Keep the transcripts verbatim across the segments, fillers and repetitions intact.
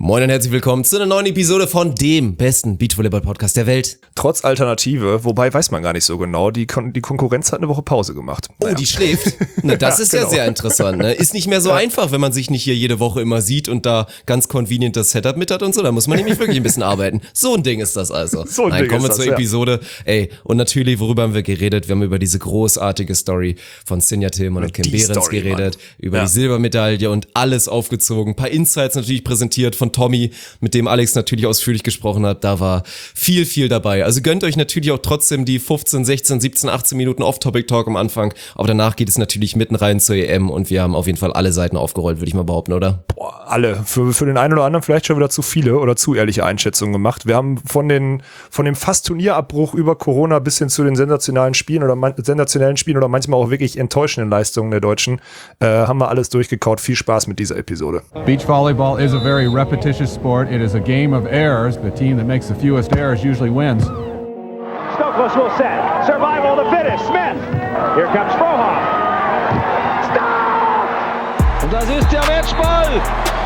Moin und herzlich willkommen zu einer neuen Episode von dem besten Beachvolleyball-Podcast der Welt. Trotz Alternative, wobei weiß man gar nicht so genau, die, Kon- die Konkurrenz hat eine Woche Pause gemacht. Naja. Oh, die schläft? Na, das ja, ist genau. ja sehr interessant. Ne? Ist nicht mehr so ja. einfach, wenn man sich nicht hier jede Woche immer sieht und da ganz convenient das Setup mit hat und so. Da muss man nämlich wirklich ein bisschen arbeiten. So ein Ding ist das also. So ein Nein, Ding kommen wir ist zur das, Episode. Ja. Ey, und natürlich, worüber haben wir geredet? Wir haben über diese großartige Story von Sinja Tillmann und Kim Behrens Story, geredet. Mann. Über ja. die Silbermedaille und alles aufgezogen. Ein paar Insights natürlich präsentiert von Tommy, mit dem Alex natürlich ausführlich gesprochen hat. Da war viel, viel dabei. Also gönnt euch natürlich auch trotzdem die fünfzehn, sechzehn, siebzehn, achtzehn Minuten Off-Topic-Talk am Anfang. Aber danach geht es natürlich mitten rein zur E M und wir haben auf jeden Fall alle Seiten aufgerollt, würde ich mal behaupten, oder? Boah, alle. Für, für den einen oder anderen vielleicht schon wieder zu viele oder zu ehrliche Einschätzungen gemacht. Wir haben von den von dem fast Turnierabbruch über Corona bis hin zu den sensationalen Spielen oder man, sensationellen Spielen oder manchmal auch wirklich enttäuschenden Leistungen der Deutschen, äh, haben wir alles durchgekaut. Viel Spaß mit dieser Episode. Beach volleyball is a very repetitious sport. It is a game of errors. The team that makes the fewest errors usually wins. Stokos will set. Survival of the fittest. Smith. Here comes Frohoff. Stop! Und das ist der Matchball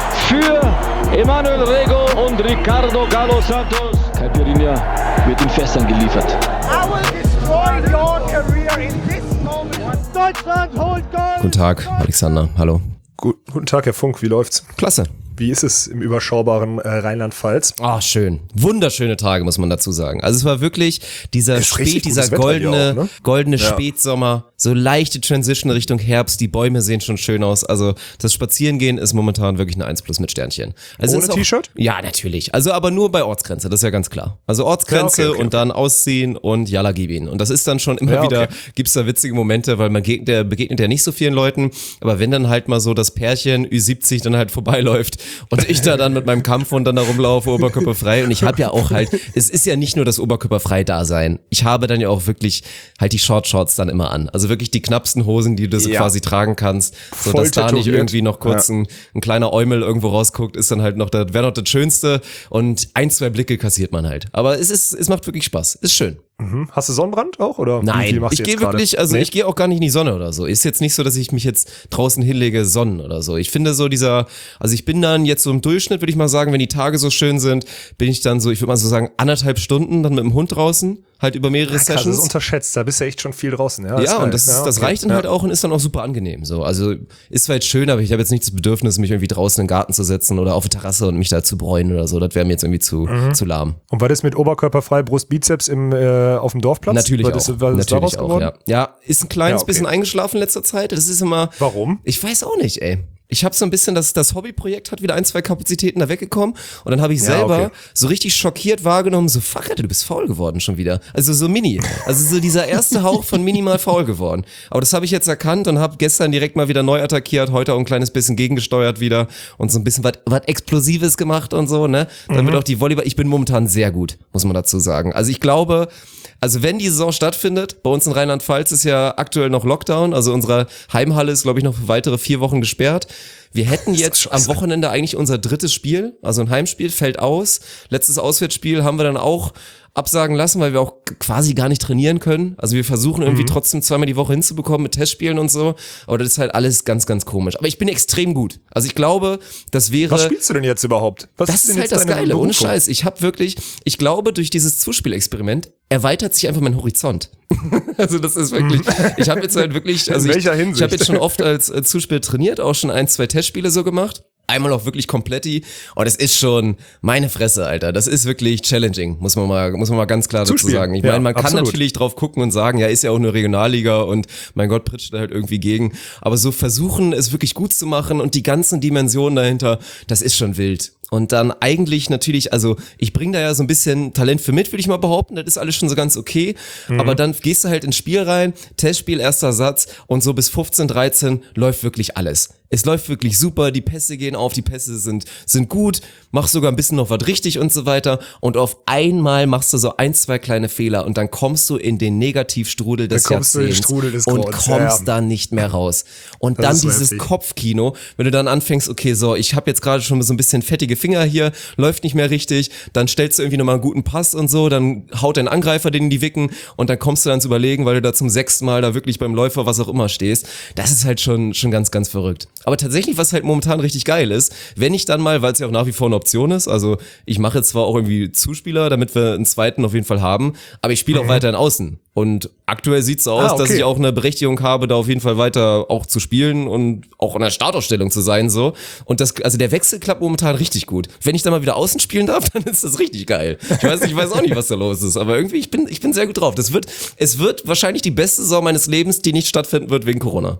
für Emanuel Rego und Ricardo Galo Santos. Caipirinha wird in Fässern geliefert. I will destroy your career in this moment. Deutschland holt Gold! Guten Tag, Alexander. Hallo. Gut, guten Tag, Herr Funk. Wie läuft's? Klasse. Wie ist es im überschaubaren äh, Rheinland-Pfalz? Ah, schön. Wunderschöne Tage, muss man dazu sagen. Also es war wirklich dieser Spät, dieser goldene, auch, ne? goldene ja. Spätsommer, so leichte Transition Richtung Herbst, die Bäume sehen schon schön aus. Also das Spazierengehen ist momentan wirklich eine eins plus mit Sternchen. Also Ohne auch, T-Shirt? Ja, natürlich. Also aber nur bei Ortsgrenze, das ist ja ganz klar. Also Ortsgrenze ja, okay, okay. und dann ausziehen und Jalla gib ihn. Und das ist dann schon immer ja, wieder, okay. gibt's da witzige Momente, weil man begegnet, der begegnet ja nicht so vielen Leuten, aber wenn dann halt mal so das Pärchen Ü siebzig dann halt vorbeiläuft und ich da dann mit meinem Kampfhund dann da rumlaufe, oberkörperfrei. Und ich habe ja auch halt, es ist ja nicht nur das oberkörperfrei-Dasein. Ich habe dann ja auch wirklich halt die Short-Shorts dann immer an. Also wirklich die knappsten Hosen, die du so ja. quasi tragen kannst. So Voll dass da nicht tätowiert. irgendwie noch kurz ja. ein, ein kleiner Eumel irgendwo rausguckt, ist dann halt noch, das wäre noch das Schönste. Und ein, zwei Blicke kassiert man halt. Aber es ist, es macht wirklich Spaß. Ist schön. Mhm. Hast du Sonnenbrand auch? Oder Nein, wie, wie machst ich du gehe jetzt wirklich, also nee? ich gehe auch gar nicht in die Sonne oder so. Ist jetzt nicht so, dass ich mich jetzt draußen hinlege, sonnen oder so. Ich finde so dieser, also ich bin dann jetzt so im Durchschnitt, würde ich mal sagen, wenn die Tage so schön sind, bin ich dann so, ich würde mal so sagen, anderthalb Stunden dann mit dem Hund draußen, halt über mehrere ja, krass, Sessions. Das ist unterschätzt, da bist du echt schon viel draußen. Ja, ja und das, ja, okay. das reicht dann ja. halt auch und ist dann auch super angenehm. So, also ist zwar jetzt schön, aber ich habe jetzt nicht das Bedürfnis, mich irgendwie draußen in den Garten zu setzen oder auf die Terrasse und mich da zu bräunen oder so. Das wäre mir jetzt irgendwie zu, mhm. zu lahm. Und war das mit Oberkörperfrei, Brust, Bizeps im, äh, auf dem Dorfplatz? Natürlich war das, auch. war das Natürlich daraus auch, geworden? ja. Ja, ist ein kleines ja, okay. bisschen eingeschlafen in letzter Zeit. Das ist immer. Warum? Ich weiß auch nicht, ey. Ich habe so ein bisschen, das, das Hobbyprojekt hat wieder ein, zwei Kapazitäten da weggekommen und dann habe ich ja, selber okay. so richtig schockiert wahrgenommen, so fuck, Alter, du bist faul geworden schon wieder. Also so mini, also so dieser erste Hauch von minimal faul geworden. Aber das habe ich jetzt erkannt und habe gestern direkt mal wieder neu attackiert, heute auch ein kleines bisschen gegengesteuert wieder und so ein bisschen was was Explosives gemacht und so, ne? Damit mhm. auch die Volleyball, ich bin momentan sehr gut, muss man dazu sagen. Also ich glaube, also wenn die Saison stattfindet, bei uns in Rheinland-Pfalz ist ja aktuell noch Lockdown, also unsere Heimhalle ist, glaube ich, noch für weitere vier Wochen gesperrt. Wir hätten jetzt am Wochenende eigentlich unser drittes Spiel, also ein Heimspiel, fällt aus. Letztes Auswärtsspiel haben wir dann auch absagen lassen, weil wir auch quasi gar nicht trainieren können. Also wir versuchen irgendwie mhm. trotzdem zweimal die Woche hinzubekommen mit Testspielen und so. Aber das ist halt alles ganz, ganz komisch. Aber ich bin extrem gut. Also ich glaube, das wäre... Was spielst du denn jetzt überhaupt? Was das ist, ist halt das Geile, Berufung? Ohne Scheiß. Ich habe wirklich, ich glaube, durch dieses Zuspielexperiment erweitert sich einfach mein Horizont. Also das ist wirklich, ich habe jetzt halt wirklich... Also In welcher ich, Hinsicht? Ich habe jetzt schon oft als äh, Zuspiel trainiert, auch schon ein, zwei Testspiele so gemacht. Einmal auch wirklich kompletti. Und es ist schon meine Fresse, Alter. Das ist wirklich challenging, muss man mal, muss man mal ganz klar dazu sagen. Ich meine, man ja, kann absolut. natürlich drauf gucken und sagen, ja, ist ja auch eine Regionalliga und mein Gott, pritscht da halt irgendwie gegen. Aber so versuchen, es wirklich gut zu machen und die ganzen Dimensionen dahinter, das ist schon wild. Und dann eigentlich natürlich, also ich bringe da ja so ein bisschen Talent für mit, würde ich mal behaupten, das ist alles schon so ganz okay, mhm. aber dann gehst du halt ins Spiel rein, Testspiel, erster Satz und so bis fünfzehn, dreizehn läuft wirklich alles. Es läuft wirklich super, die Pässe gehen auf, die Pässe sind sind gut, machst sogar ein bisschen noch was richtig und so weiter und auf einmal machst du so ein, zwei kleine Fehler und dann kommst du in den Negativstrudel des Jahrzehnts Strudel des und Grauens. kommst ja. dann nicht mehr raus. Und das dann so dieses heftig. Kopfkino, wenn du dann anfängst, okay, so, ich habe jetzt gerade schon so ein bisschen fettige Finger hier läuft nicht mehr richtig, dann stellst du irgendwie nochmal einen guten Pass und so, dann haut dein Angreifer den in die Wicken und dann kommst du dann zu überlegen, weil du da zum sechsten Mal da wirklich beim Läufer was auch immer stehst. Das ist halt schon schon ganz, ganz verrückt. Aber tatsächlich, was halt momentan richtig geil ist, wenn ich dann mal, weil es ja auch nach wie vor eine Option ist, also ich mache jetzt zwar auch irgendwie Zuspieler, damit wir einen zweiten auf jeden Fall haben, aber ich spiele mhm. auch weiterhin außen. Und aktuell sieht's so aus, ah, okay. dass ich auch eine Berechtigung habe, da auf jeden Fall weiter auch zu spielen und auch in der Startausstellung zu sein, so. Und das, also der Wechsel klappt momentan richtig gut. Wenn ich dann mal wieder außen spielen darf, dann ist das richtig geil. Ich weiß, ich weiß auch nicht, was da los ist, aber irgendwie, ich bin, ich bin sehr gut drauf. Das wird, es wird wahrscheinlich die beste Saison meines Lebens, die nicht stattfinden wird wegen Corona.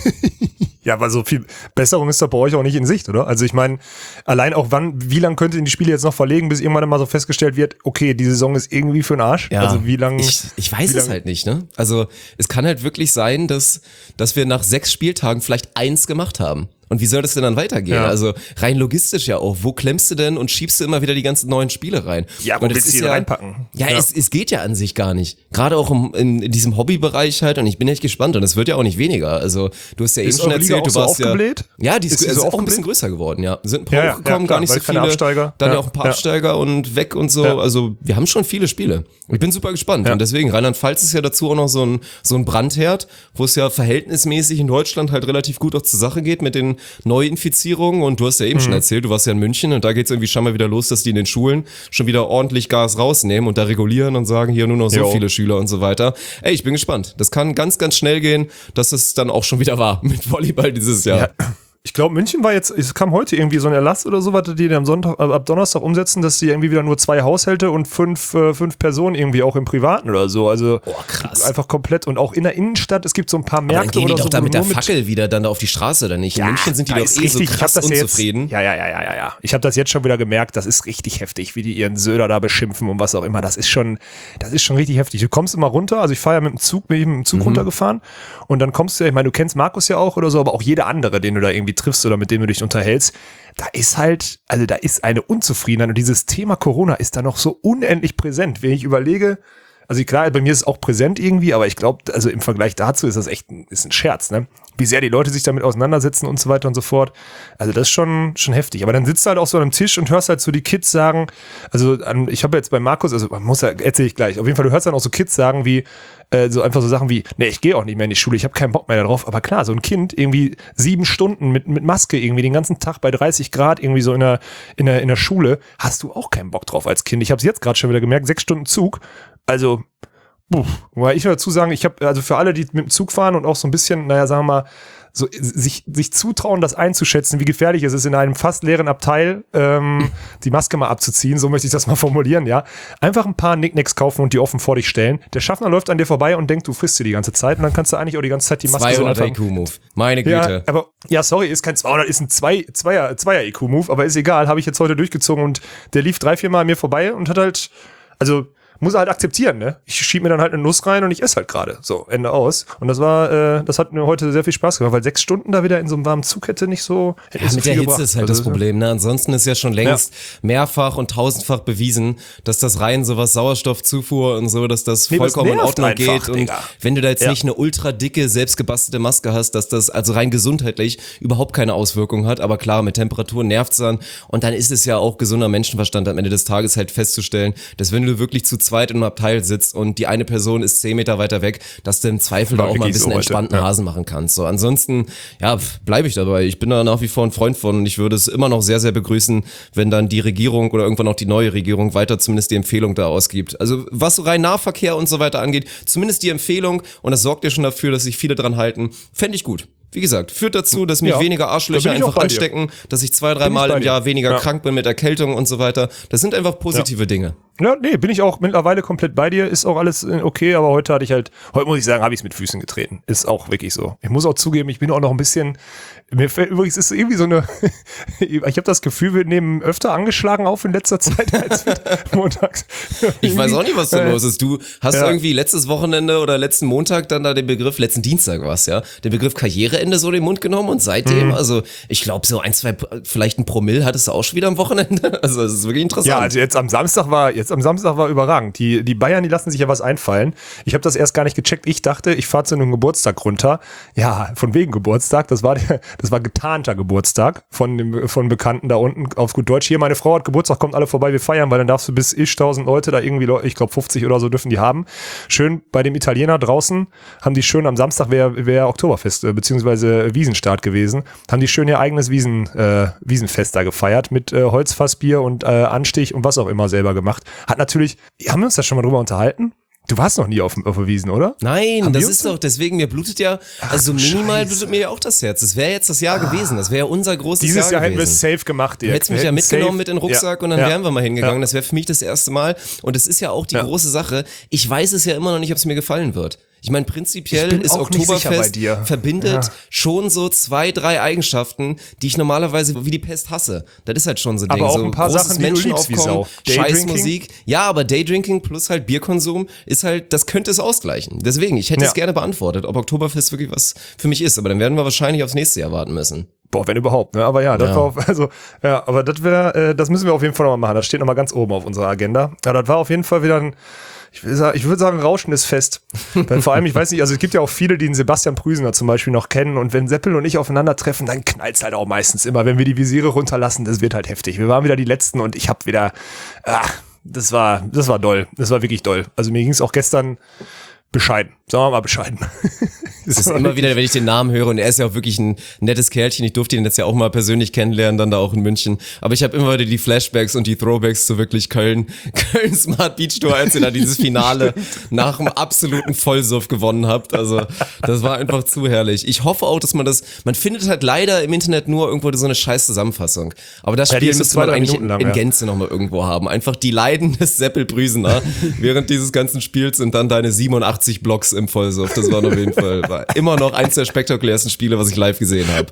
Ja, aber so viel Besserung ist da bei euch auch nicht in Sicht, oder? Also ich meine, allein auch wann, wie lange könnt ihr die Spiele jetzt noch verlegen, bis irgendwann mal so festgestellt wird, okay, die Saison ist irgendwie für den Arsch? Ja, also wie lange? Ich, ich weiß es halt nicht, ne? Also es kann halt wirklich sein, dass, dass wir nach sechs Spieltagen vielleicht eins gemacht haben. Und wie soll das denn dann weitergehen? Ja. Also rein logistisch ja auch. Wo klemmst du denn und schiebst du immer wieder die ganzen neuen Spiele rein? Ja, wo und willst du die ja, reinpacken? Ja, ja. Es, es geht ja an sich gar nicht. Gerade auch im, in, in diesem Hobbybereich halt. Und ich bin echt gespannt. Und es wird ja auch nicht weniger. Also du hast ja ist eben schon erzählt, du so warst aufgebläht? ja... Ja, die ist, ist, ist auch ein bisschen größer geworden, ja. Sind ein paar ja, hochgekommen, ja, gar nicht so viele. Absteiger. Dann ja, ja auch ein paar ja. Absteiger und weg und so. Ja. Also wir haben schon viele Spiele. Ich bin super gespannt. Ja. Und deswegen, Rheinland-Pfalz ist ja dazu auch noch so ein, so ein Brandherd, wo es ja verhältnismäßig in Deutschland halt relativ gut auch zur Sache geht mit den Neuinfizierungen. Und du hast ja eben mhm. schon erzählt, du warst ja in München und da geht's irgendwie schon mal wieder los, dass die in den Schulen schon wieder ordentlich Gas rausnehmen und da regulieren und sagen, hier nur noch so jo. viele Schüler und so weiter. Ey, ich bin gespannt. Das kann ganz, ganz schnell gehen, dass es dann auch schon wieder war mit Volleyball dieses Jahr. Ja. Ich glaube, München war jetzt, es kam heute irgendwie so ein Erlass oder so, was die am Sonntag, ab Donnerstag umsetzen, dass die irgendwie wieder nur zwei Haushalte und fünf, äh, fünf Personen irgendwie auch im Privaten oder so. Also oh, krass. Einfach komplett. Und auch in der Innenstadt, es gibt so ein paar Märkte aber dann gehen oder die so. doch da mit der Fackel wieder dann da auf die Straße oder nicht? In ja, München sind die doch eh richtig, so krass unzufrieden. Jetzt, ja, ja, ja, ja, ja, ja. Ich habe das jetzt schon wieder gemerkt, das ist richtig heftig, wie die ihren Söder da beschimpfen und was auch immer. Das ist schon, das ist schon richtig heftig. Du kommst immer runter, also ich fahre ja mit dem Zug, bin ich mit dem Zug mhm. runtergefahren und dann kommst du ja, ich meine, du kennst Markus ja auch oder so, aber auch jeder andere, den du da irgendwie triffst oder mit dem du dich unterhältst, da ist halt, also da ist eine Unzufriedenheit und dieses Thema Corona ist da noch so unendlich präsent. Wenn ich überlege, also klar, bei mir ist es auch präsent irgendwie, aber ich glaube, also im Vergleich dazu ist das echt ein, ist ein Scherz, ne? Wie sehr die Leute sich damit auseinandersetzen und so weiter und so fort. Also das ist schon, schon heftig. Aber dann sitzt du halt auch so an einem Tisch und hörst halt so die Kids sagen, also ich habe jetzt bei Markus, also man muss ja, erzähle ich gleich, auf jeden Fall, du hörst dann auch so Kids sagen wie, äh, so einfach so Sachen wie, nee, ich gehe auch nicht mehr in die Schule, ich habe keinen Bock mehr darauf. Aber klar, so ein Kind irgendwie sieben Stunden mit, mit Maske irgendwie den ganzen Tag bei dreißig Grad irgendwie so in der, in der, in der Schule, hast du auch keinen Bock drauf als Kind. Ich habe es jetzt gerade schon wieder gemerkt, sechs Stunden Zug, also Puh, weil ich will dazu sagen, ich habe, also für alle, die mit dem Zug fahren und auch so ein bisschen, naja, sagen wir mal, so sich, sich zutrauen, das einzuschätzen, wie gefährlich es ist, in einem fast leeren Abteil ähm, die Maske mal abzuziehen, so möchte ich das mal formulieren, ja. Einfach ein paar Nicknacks kaufen und die offen vor dich stellen. Der Schaffner läuft an dir vorbei und denkt, du frisst sie die ganze Zeit und dann kannst du eigentlich auch die ganze Zeit die Maske so zweihundert I Q-Move, meine Güte. Ja, aber, ja, sorry, ist kein zweihundert, ist ein zwei, Zweier, Zweier I Q-Move, aber ist egal, habe ich jetzt heute durchgezogen und der lief drei, vier Mal an mir vorbei und hat halt, also muss er halt akzeptieren, ne? Ich schieb mir dann halt eine Nuss rein und ich esse halt gerade. So, Ende aus. Und das war, äh, das hat mir heute sehr viel Spaß gemacht, weil sechs Stunden da wieder in so einem warmen Zug hätte nicht so. Hätte ja, so mit der Hitze gebracht. Ist halt also, das Problem, ne? Ansonsten ist ja schon längst ja. mehrfach und tausendfach bewiesen, dass das rein sowas Sauerstoffzufuhr und so, dass das nee, vollkommen in Ordnung einfach, geht. Und Digga. Wenn du da jetzt ja. nicht eine ultra dicke, selbstgebastelte Maske hast, dass das also rein gesundheitlich überhaupt keine Auswirkung hat. Aber klar, mit Temperatur nervt's dann. Und dann ist es ja auch gesunder Menschenverstand am Ende des Tages halt festzustellen, dass wenn du wirklich zu zweit in einem Abteil sitzt und die eine Person ist zehn Meter weiter weg, dass du im Zweifel da auch mal ein bisschen so entspannten ja. Hasen machen kannst. So, ansonsten, ja, bleibe ich dabei. Ich bin da nach wie vor ein Freund von und ich würde es immer noch sehr, sehr begrüßen, wenn dann die Regierung oder irgendwann auch die neue Regierung weiter zumindest die Empfehlung da ausgibt. Also was so rein Nahverkehr und so weiter angeht, zumindest die Empfehlung und das sorgt ja schon dafür, dass sich viele dran halten, fände ich gut. Wie gesagt, führt dazu, dass mich ja, weniger Arschlöcher einfach anstecken, dass ich zwei, dreimal im Jahr weniger ja. krank bin mit Erkältung und so weiter. Das sind einfach positive ja. Dinge. Ja, nee, bin ich auch mittlerweile komplett bei dir. Ist auch alles okay, aber heute hatte ich halt, heute muss ich sagen, habe ich es mit Füßen getreten. Ist auch wirklich so. Ich muss auch zugeben, ich bin auch noch ein bisschen, mir fällt übrigens, ist irgendwie so eine, ich habe das Gefühl, wir nehmen öfter angeschlagen auf in letzter Zeit als mit montags. Ich weiß auch nicht, was da los ist. Du hast ja. irgendwie letztes Wochenende oder letzten Montag dann da den Begriff, letzten Dienstag war's ja, den Begriff Karriereende so in den Mund genommen und seitdem, mhm. also ich glaube so ein, zwei, vielleicht ein Promille hattest du auch schon wieder am Wochenende. Also das ist wirklich interessant. Ja, also jetzt am Samstag war, jetzt jetzt am Samstag war überragend. Die, die Bayern, die lassen sich ja was einfallen. Ich habe das erst gar nicht gecheckt. Ich dachte, ich fahre zu einem Geburtstag runter. Ja, von wegen Geburtstag. Das war der, das war getarnter Geburtstag von dem, von Bekannten da unten auf gut Deutsch. Hier, meine Frau hat Geburtstag, kommt alle vorbei, wir feiern, weil dann darfst du bis ich tausend Leute da irgendwie, ich glaube fünfzig oder so dürfen die haben. Schön bei dem Italiener draußen, haben die schön am Samstag, wäre wär Oktoberfest, äh, beziehungsweise Wiesenstart gewesen, haben die schön ihr eigenes Wiesen, äh, Wiesenfest da gefeiert mit äh, Holzfassbier und äh, Anstich und was auch immer selber gemacht. Hat natürlich, haben wir uns da schon mal drüber unterhalten? Du warst noch nie auf, auf der Wiesn, oder? Nein, Haben das wir ist uns? doch, deswegen, mir blutet ja, also Ach, minimal Scheiße. blutet mir ja auch das Herz. Das wäre jetzt das Jahr ah. gewesen, das wäre ja unser großes Dieses Jahr, Jahr hätten wir es gewesen. safe gemacht, Dirk. Du hättest mich ja mitgenommen mit in den Rucksack ja. und dann ja. wären wir mal hingegangen. Ja. Das wäre für mich das erste Mal. Und es ist ja auch die Ja. große Sache. Ich weiß es ja immer noch nicht, ob es mir gefallen wird. Ich meine, prinzipiell Ich bin ist auch nicht sicher bei Oktoberfest dir. verbindet Ja. schon so zwei, drei Eigenschaften, die ich normalerweise wie die Pest hasse. Das ist halt schon so ein Aber Ding. auch so ein paar großes Sachen, die du liebst wie Menschenaufkommen, Sau. scheiß Daydrinking? Musik. Ja, aber Daydrinking plus halt Bierkonsum ist halt, das könnte es ausgleichen. Deswegen, ich hätte Ja. es gerne beantwortet, ob Oktoberfest wirklich was für mich ist. Aber dann werden wir wahrscheinlich aufs nächste Jahr warten müssen. Boah, wenn überhaupt, ne? Aber ja, das Ja. war auf, also, ja, aber das wäre, äh, das müssen wir auf jeden Fall nochmal machen. Das steht nochmal ganz oben auf unserer Agenda. Ja, das war auf jeden Fall wieder ein, ich will sagen, ich würde sagen, rauschendes Fest. Weil vor allem, ich weiß nicht, also es gibt ja auch viele, die den Sebastian Prüsener zum Beispiel noch kennen. Und wenn Seppel und ich aufeinandertreffen, dann knallt's halt auch meistens immer, wenn wir die Visiere runterlassen. Das wird halt heftig. Wir waren wieder die Letzten und ich hab wieder, ach, das war, das war doll. Das war wirklich doll. Also mir ging's auch gestern bescheiden. Sagen wir mal bescheiden. Es ist immer wieder, wenn ich den Namen höre, und er ist ja auch wirklich ein nettes Kerlchen, ich durfte ihn jetzt ja auch mal persönlich kennenlernen, dann da auch in München, aber ich habe immer wieder die Flashbacks und die Throwbacks zu wirklich Köln, Köln Smart Beach Tour, als ihr da dieses Finale nach dem absoluten Vollsuff gewonnen habt, also das war einfach zu herrlich. Ich hoffe auch, dass man das, man findet halt leider im Internet nur irgendwo so eine scheiß Zusammenfassung, aber das Ja, die Spiel ist so müsste zwei, man drei eigentlich Minuten lang, in ja. Gänze nochmal irgendwo haben, einfach die Leiden des Seppel Brüsener während dieses ganzen Spiels und dann deine siebenundachtzig Blocks im Vollsuff, das war auf jeden Fall, war immer noch eins der spektakulärsten Spiele, was ich live gesehen habe.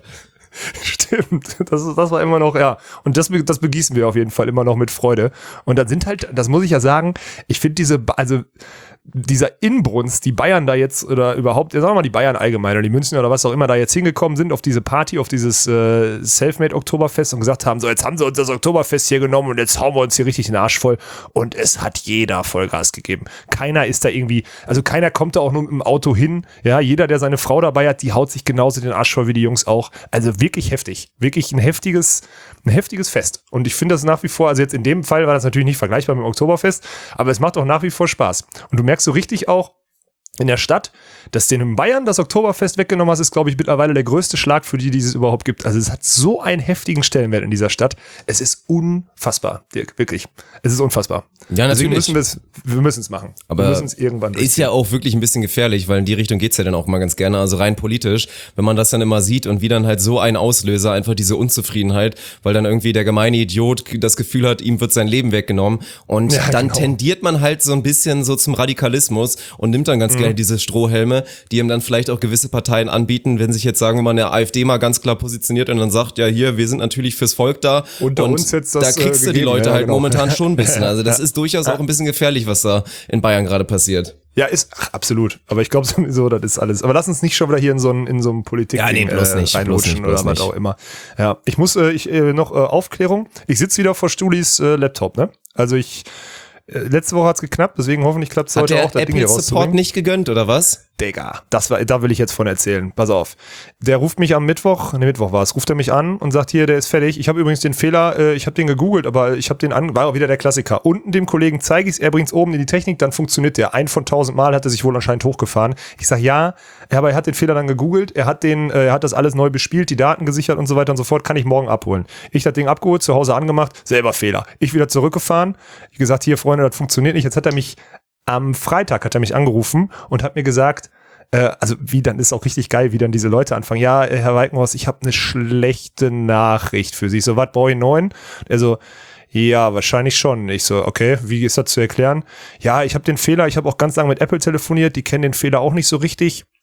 Stimmt, das, ist, das war immer noch, ja. Und das, das begießen wir auf jeden Fall immer noch mit Freude. Und dann sind halt, das muss ich ja sagen, ich finde diese, also dieser Inbrunst, die Bayern da jetzt oder überhaupt, sagen wir mal die Bayern allgemein oder die München oder was auch immer da jetzt hingekommen sind auf diese Party, auf dieses äh, Selfmade-Oktoberfest und gesagt haben, so jetzt haben sie uns das Oktoberfest hier genommen und jetzt hauen wir uns hier richtig den Arsch voll und es hat jeder Vollgas gegeben. Keiner ist da irgendwie, also keiner kommt da auch nur mit dem Auto hin, ja, jeder, der seine Frau dabei hat, die haut sich genauso den Arsch voll wie die Jungs auch. Also wirklich heftig, wirklich ein heftiges, ein heftiges Fest und ich finde das nach wie vor, also jetzt in dem Fall war das natürlich nicht vergleichbar mit dem Oktoberfest, aber es macht auch nach wie vor Spaß und du merkst so richtig auch in der Stadt, dass denen in Bayern das Oktoberfest weggenommen hast, ist, glaube ich, mittlerweile der größte Schlag für die, die es überhaupt gibt. Also es hat so einen heftigen Stellenwert in dieser Stadt. Es ist unfassbar, Dirk, wirklich. Es ist unfassbar. Ja, Deswegen natürlich. müssen wir es, wir müssen es machen. Aber wir müssen es irgendwann ist ja auch wirklich ein bisschen gefährlich, weil in die Richtung geht's ja dann auch mal ganz gerne, also rein politisch, wenn man das dann immer sieht und wie dann halt so ein Auslöser, einfach diese Unzufriedenheit, weil dann irgendwie der gemeine Idiot das Gefühl hat, ihm wird sein Leben weggenommen und Ja, dann genau. tendiert man halt so ein bisschen so zum Radikalismus und nimmt dann ganz Mhm. gerne diese Strohhelme, die ihm dann vielleicht auch gewisse Parteien anbieten, wenn sich jetzt, sagen wir mal, eine AfD mal ganz klar positioniert und dann sagt, ja hier, wir sind natürlich fürs Volk da Unter uns jetzt das, da kriegst äh, du die gegeben, Leute ja, halt genau. momentan schon ein bisschen, also das ist durchaus auch ein bisschen gefährlich, was da in Bayern gerade passiert. Ja, ist, ach, absolut. Aber ich glaube sowieso, das ist alles. Aber lass uns nicht schon wieder hier in so ein, in so einem Politik Ja, nee, bloß äh, nicht, reinrutschen bloß nicht, bloß oder was nicht. auch immer. Ja, ich muss, äh, ich, äh, noch äh, Aufklärung. Ich sitze wieder vor Stulis äh, Laptop, ne? Also ich, äh, letzte Woche hat's geknappt, deswegen hoffentlich klappt's Hat heute der auch, das Ding hier Apple Support rauszubringen. nicht gegönnt, oder was? Digga, das war, da will ich jetzt von erzählen. Pass auf. Der ruft mich am Mittwoch, ne Mittwoch war es, ruft er mich an und sagt hier, der ist fertig. Ich habe übrigens den Fehler, äh, ich habe den gegoogelt, aber ich habe den an, war auch wieder der Klassiker. Unten dem Kollegen zeige ich es, er bringt es oben in die Technik, dann funktioniert der. Ein von tausend Mal hat er sich wohl anscheinend hochgefahren. Ich sag ja, aber er hat den Fehler dann gegoogelt, er hat den, äh, er hat das alles neu bespielt, die Daten gesichert und so weiter und so fort, kann ich morgen abholen. Ich das Ding abgeholt, zu Hause angemacht, selber Fehler. Ich wieder zurückgefahren, ich gesagt, hier Freunde, das funktioniert nicht. Jetzt hat er mich, am Freitag hat er mich angerufen und hat mir gesagt, Äh, also wie, dann ist auch richtig geil, wie dann diese Leute anfangen. Ja, äh, Herr Weikenhorst, ich habe eine schlechte Nachricht für Sie. Ich so, was, brauche ich neun? Er so, ja, wahrscheinlich schon. Ich so, okay, wie ist das zu erklären? Ja, ich habe den Fehler, ich habe auch ganz lange mit Apple telefoniert, die kennen den Fehler auch nicht so richtig.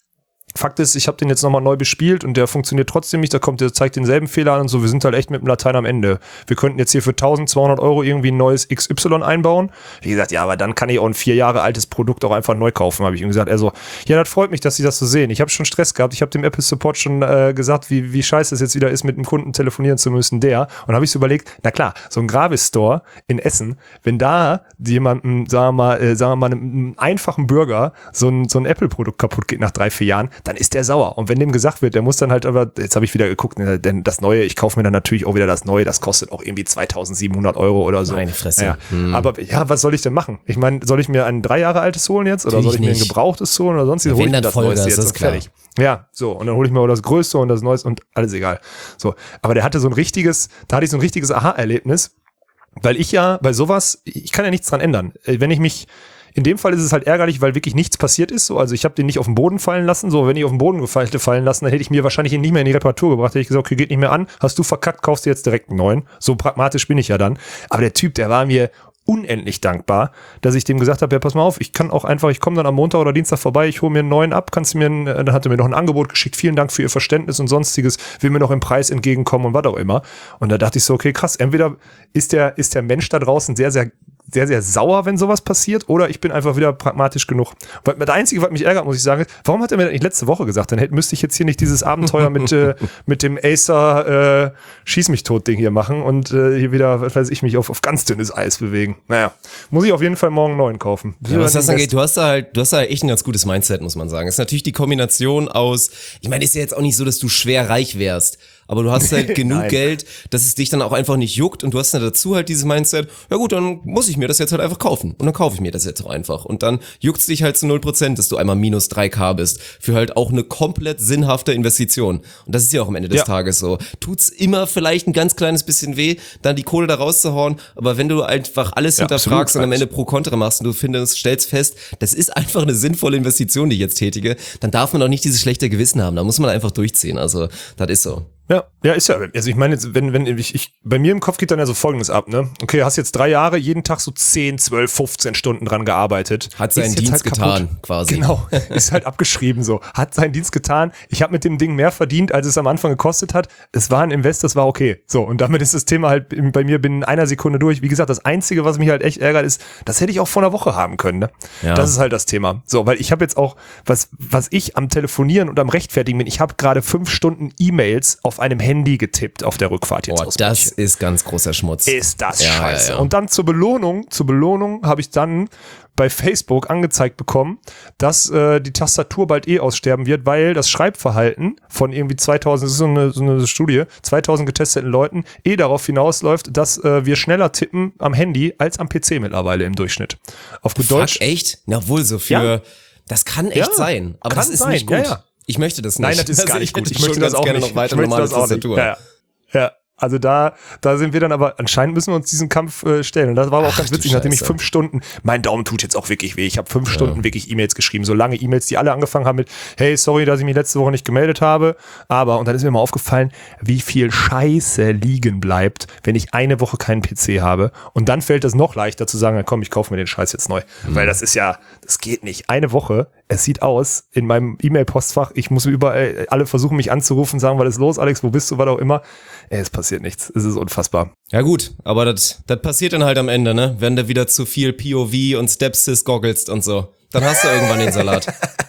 Fakt ist, ich habe den jetzt nochmal neu bespielt und der funktioniert trotzdem nicht, da kommt, der zeigt denselben Fehler an und so, wir sind halt echt mit dem Latein am Ende. Wir könnten jetzt hier für eintausendzweihundert Euro irgendwie ein neues X Y einbauen. Wie gesagt, ja, aber dann kann ich auch ein vier Jahre altes Produkt auch einfach neu kaufen, habe ich ihm gesagt. Also, ja, das freut mich, dass Sie das so sehen. Ich habe schon Stress gehabt, ich habe dem Apple Support schon äh, gesagt, wie, wie scheiße es jetzt wieder ist, mit einem Kunden telefonieren zu müssen, der. Und habe ich so überlegt, na klar, so ein Gravis-Store in Essen, wenn da jemandem, sagen wir mal, äh, sagen wir mal, einem, einem einfachen Bürger so ein, so ein Apple-Produkt kaputt geht nach drei, vier Jahren, dann ist der sauer. Und wenn dem gesagt wird, der muss dann halt aber, jetzt habe ich wieder geguckt, denn das Neue, ich kaufe mir dann natürlich auch wieder das Neue, das kostet auch irgendwie zweitausendsiebenhundert Euro oder so. Meine Fresse. Ja. Hm. Aber ja, was soll ich denn machen? Ich meine, soll ich mir ein drei Jahre altes holen jetzt? Oder Natürlich soll ich mir ein nicht. gebrauchtes holen oder sonst? Ja, hol ich wenn mir dann voll, das jetzt ist und klar. fertig. Ja, so. Und dann hole ich mir auch das Größte und das Neueste und alles egal. So. Aber der hatte so ein richtiges, da hatte ich so ein richtiges Aha-Erlebnis, weil ich ja bei sowas, ich kann ja nichts dran ändern. Wenn ich mich In dem Fall ist es halt ärgerlich, weil wirklich nichts passiert ist. So, also ich habe den nicht auf den Boden fallen lassen. So, wenn ich auf den Boden gefallen, hätte fallen lassen, dann hätte ich mir wahrscheinlich ihn nicht mehr in die Reparatur gebracht. Hätte ich gesagt, okay, geht nicht mehr an. Hast du verkackt, kaufst du jetzt direkt einen neuen. So pragmatisch bin ich ja dann. Aber der Typ, der war mir unendlich dankbar, dass ich dem gesagt habe, ja, pass mal auf, ich kann auch einfach, ich komme dann am Montag oder Dienstag vorbei, ich hole mir einen neuen ab, kannst du mir, einen, dann hat er mir noch ein Angebot geschickt, vielen Dank für Ihr Verständnis und sonstiges, will mir noch im Preis entgegenkommen und was auch immer. Und da dachte ich so, okay, krass, entweder ist der, ist der Mensch da draußen sehr, sehr sehr, sehr sauer, wenn sowas passiert, oder ich bin einfach wieder pragmatisch genug. Weil das Einzige, was mich ärgert, muss ich sagen, warum hat er mir das nicht letzte Woche gesagt? Dann hätte, müsste ich jetzt hier nicht dieses Abenteuer mit, äh, mit dem Acer äh, Schieß mich tot Ding hier machen und äh, hier wieder, was weiß ich, mich auf, auf ganz dünnes Eis bewegen. Naja, muss ich auf jeden Fall morgen einen neuen kaufen. Ja, was das angeht, du hast da halt, du hast da halt echt ein ganz gutes Mindset, muss man sagen. Es ist natürlich die Kombination aus, ich meine, ist ja jetzt auch nicht so, dass du schwer reich wärst, aber du hast halt genug Nein. Geld, dass es dich dann auch einfach nicht juckt und du hast dann dazu halt dieses Mindset, ja gut, dann muss ich mir das jetzt halt einfach kaufen und dann kaufe ich mir das jetzt auch einfach und dann juckt's dich halt zu null Prozent, dass du einmal minus drei K bist für halt auch eine komplett sinnhafte Investition und das ist ja auch am Ende des Ja. Tages so. Tut's immer vielleicht ein ganz kleines bisschen weh, dann die Kohle da rauszuhauen, aber wenn du einfach alles Ja, hinterfragst absolut. und am Ende pro Kontra machst und du findest, stellst fest, das ist einfach eine sinnvolle Investition, die ich jetzt tätige, dann darf man auch nicht dieses schlechte Gewissen haben, da muss man einfach durchziehen, also das ist so. Ja, ja, ist ja, also ich meine jetzt, wenn, wenn ich, ich, bei mir im Kopf geht dann ja so Folgendes ab, ne? Okay, hast jetzt drei Jahre, jeden Tag so zehn, zwölf, fünfzehn Stunden dran gearbeitet. Hat seinen Ist jetzt Dienst halt getan, kaputt. quasi. Genau, ist halt abgeschrieben so. Hat seinen Dienst getan. Ich habe mit dem Ding mehr verdient, als es am Anfang gekostet hat. Es war ein Invest, das war okay. So, und damit ist das Thema halt bei mir binnen einer Sekunde durch. Wie gesagt, das Einzige, was mich halt echt ärgert, ist, das hätte ich auch vor einer Woche haben können, ne? Ja. Das ist halt das Thema. So, weil ich habe jetzt auch, was, was ich am Telefonieren und am Rechtfertigen bin, ich habe gerade fünf Stunden E-Mails auf einem Handy getippt auf der Rückfahrt jetzt Boah, aus das München. ist ganz großer Schmutz. Ist das Ja, scheiße. ja, ja. Und dann zur Belohnung, zur Belohnung habe ich dann bei Facebook angezeigt bekommen, dass äh, die Tastatur bald eh aussterben wird, weil das Schreibverhalten von irgendwie zweitausend, das ist so eine, so eine Studie, zweitausend getesteten Leuten eh darauf hinausläuft, dass äh, wir schneller tippen am Handy als am P C mittlerweile im Durchschnitt. Auf gut Fuck, Deutsch. echt? Na wohl, so für, Ja. das kann echt Ja, sein, aber kann das ist sein, nicht gut. ja, ja. Ich möchte das nicht. Nein, das ist Also gar nicht ich gut. hätte Ich möchte schon das ganz auch gerne nicht. noch weiter Ich möchte normale das auch nicht. Tastatur. Ja, ja. Ja, also da, da sind wir dann aber, anscheinend müssen wir uns diesen Kampf äh, stellen. Und das war aber auch Ach, ganz du witzig, nachdem ich Scheiße. fünf Stunden, mein Daumen tut jetzt auch wirklich weh. Ich habe fünf Stunden wirklich E-Mails geschrieben. So lange E-Mails, die alle angefangen haben mit, hey, sorry, dass ich mich letzte Woche nicht gemeldet habe. Aber, und dann ist mir mal aufgefallen, wie viel Scheiße liegen bleibt, wenn ich eine Woche keinen P C habe. Und dann fällt es noch leichter zu sagen, komm, ich kaufe mir den Scheiß jetzt neu. Mhm. Weil das ist ja, das geht nicht. Eine Woche, es sieht aus in meinem E-Mail-Postfach, ich muss überall, alle versuchen mich anzurufen, sagen, was ist los, Alex, wo bist du, was auch immer. Ey, es passiert nichts. Es ist unfassbar. Ja gut, aber das das passiert dann halt am Ende, ne? Wenn du wieder zu viel P O V und Stepsis goggelst und so. Dann hast du irgendwann den Salat.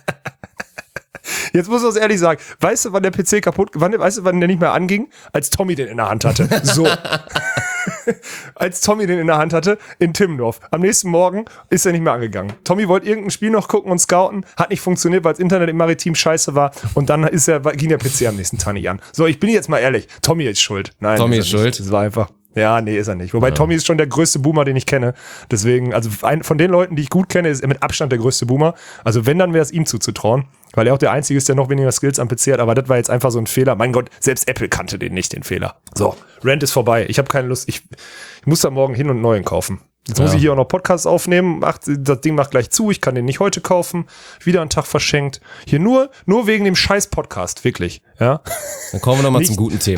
Jetzt muss ich es ehrlich sagen, weißt du, wann der P C kaputt, wann, weißt du, wann der nicht mehr anging? Als Tommy den in der Hand hatte. So. Als Tommy den in der Hand hatte, in Timmendorf. Am nächsten Morgen ist er nicht mehr angegangen. Tommy wollte irgendein Spiel noch gucken und scouten, hat nicht funktioniert, weil das Internet im Maritim scheiße war und dann ist er, ging der P C am nächsten Tag nicht an. So, ich bin jetzt mal ehrlich, Tommy ist schuld. Nein, Tommy ist ist er schuld? nicht. Das war einfach... Ja, nee, ist er nicht. Wobei ja. Tommy ist schon der größte Boomer, den ich kenne. Deswegen, also ein, von den Leuten, die ich gut kenne, ist er mit Abstand der größte Boomer. Also wenn, dann wäre es ihm zuzutrauen, weil er auch der Einzige ist, der noch weniger Skills am P C hat. Aber das war jetzt einfach so ein Fehler. Mein Gott, selbst Apple kannte den nicht, den Fehler. So, Rant ist vorbei. Ich habe keine Lust. Ich, ich muss da morgen hin und einen neuen kaufen. Jetzt muss Ja. ich hier auch noch Podcasts aufnehmen. Ach, das Ding macht gleich zu. Ich kann den nicht heute kaufen. Wieder einen Tag verschenkt. Hier nur, nur wegen dem scheiß Podcast. Wirklich. Ja. Dann kommen wir nochmal Nicht- zum guten Thema. Ha,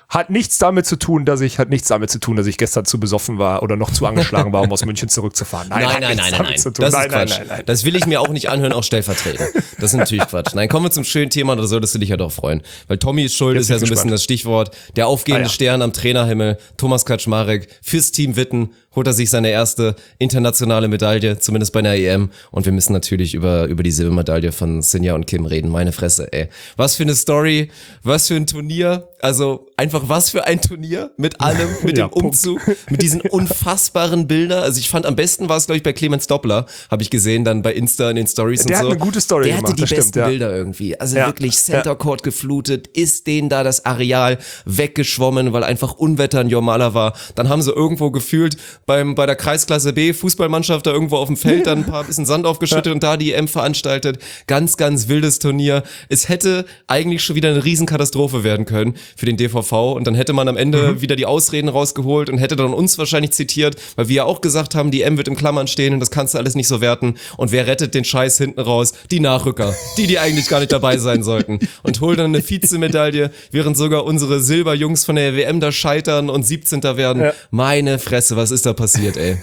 Hat nichts damit zu tun, dass ich, hat nichts damit zu tun, dass ich gestern zu besoffen war oder noch zu angeschlagen war, um aus München zurückzufahren. Nein, nein, nein, nein, nein, nein. Das ist nein, Quatsch. Nein, nein, nein. Das will ich mir auch nicht anhören, auch stellvertretend. Das ist natürlich Quatsch. Nein, kommen wir zum schönen Thema, da solltest du dich ja doch freuen. Weil Tommy ist schuld, ist ja so ein bisschen das Stichwort. Der aufgehende ah, ja. Stern am Trainerhimmel, Thomas Kaczmarek, fürs Team Witten holt er sich seine erste internationale Medaille, zumindest bei einer E M. Und wir müssen natürlich über, über die Silbermedaille von Sinja und Kim reden. Meine Fresse, ey. Was für eine Story, was für ein Turnier. Also einfach was für ein Turnier mit allem, mit ja, dem Umzug, Punkt. Mit diesen unfassbaren Bildern. Also ich fand am besten war es, glaube ich, bei Clemens Doppler, habe ich gesehen, dann bei Insta in den Stories und so. Der hat eine gute Story Der gemacht, hatte die besten stimmt, ja. Bilder irgendwie. Also ja. wirklich Center Court geflutet, ist denen da das Areal weggeschwommen, weil einfach Unwetter in Jurmala war. Dann haben sie irgendwo gefühlt beim bei der Kreisklasse B Fußballmannschaft da irgendwo auf dem Feld dann ein paar bisschen Sand aufgeschüttet ja. und da die E M veranstaltet. Ganz, ganz wildes Turnier. Es hätte eigentlich schon wieder eine Riesenkatastrophe werden können für den D V V und dann hätte man am Ende mhm. wieder die Ausreden rausgeholt und hätte dann uns wahrscheinlich zitiert, weil wir ja auch gesagt haben, die E M wird im Klammern stehen und das kannst du alles nicht so werten. Und wer rettet den Scheiß hinten raus? Die Nachrücker, die, die eigentlich gar nicht dabei sein sollten. Und holen dann eine Vizemedaille, während sogar unsere Silberjungs von der W M da scheitern und siebzehnter werden. Ja. Meine Fresse, was ist da passiert, ey?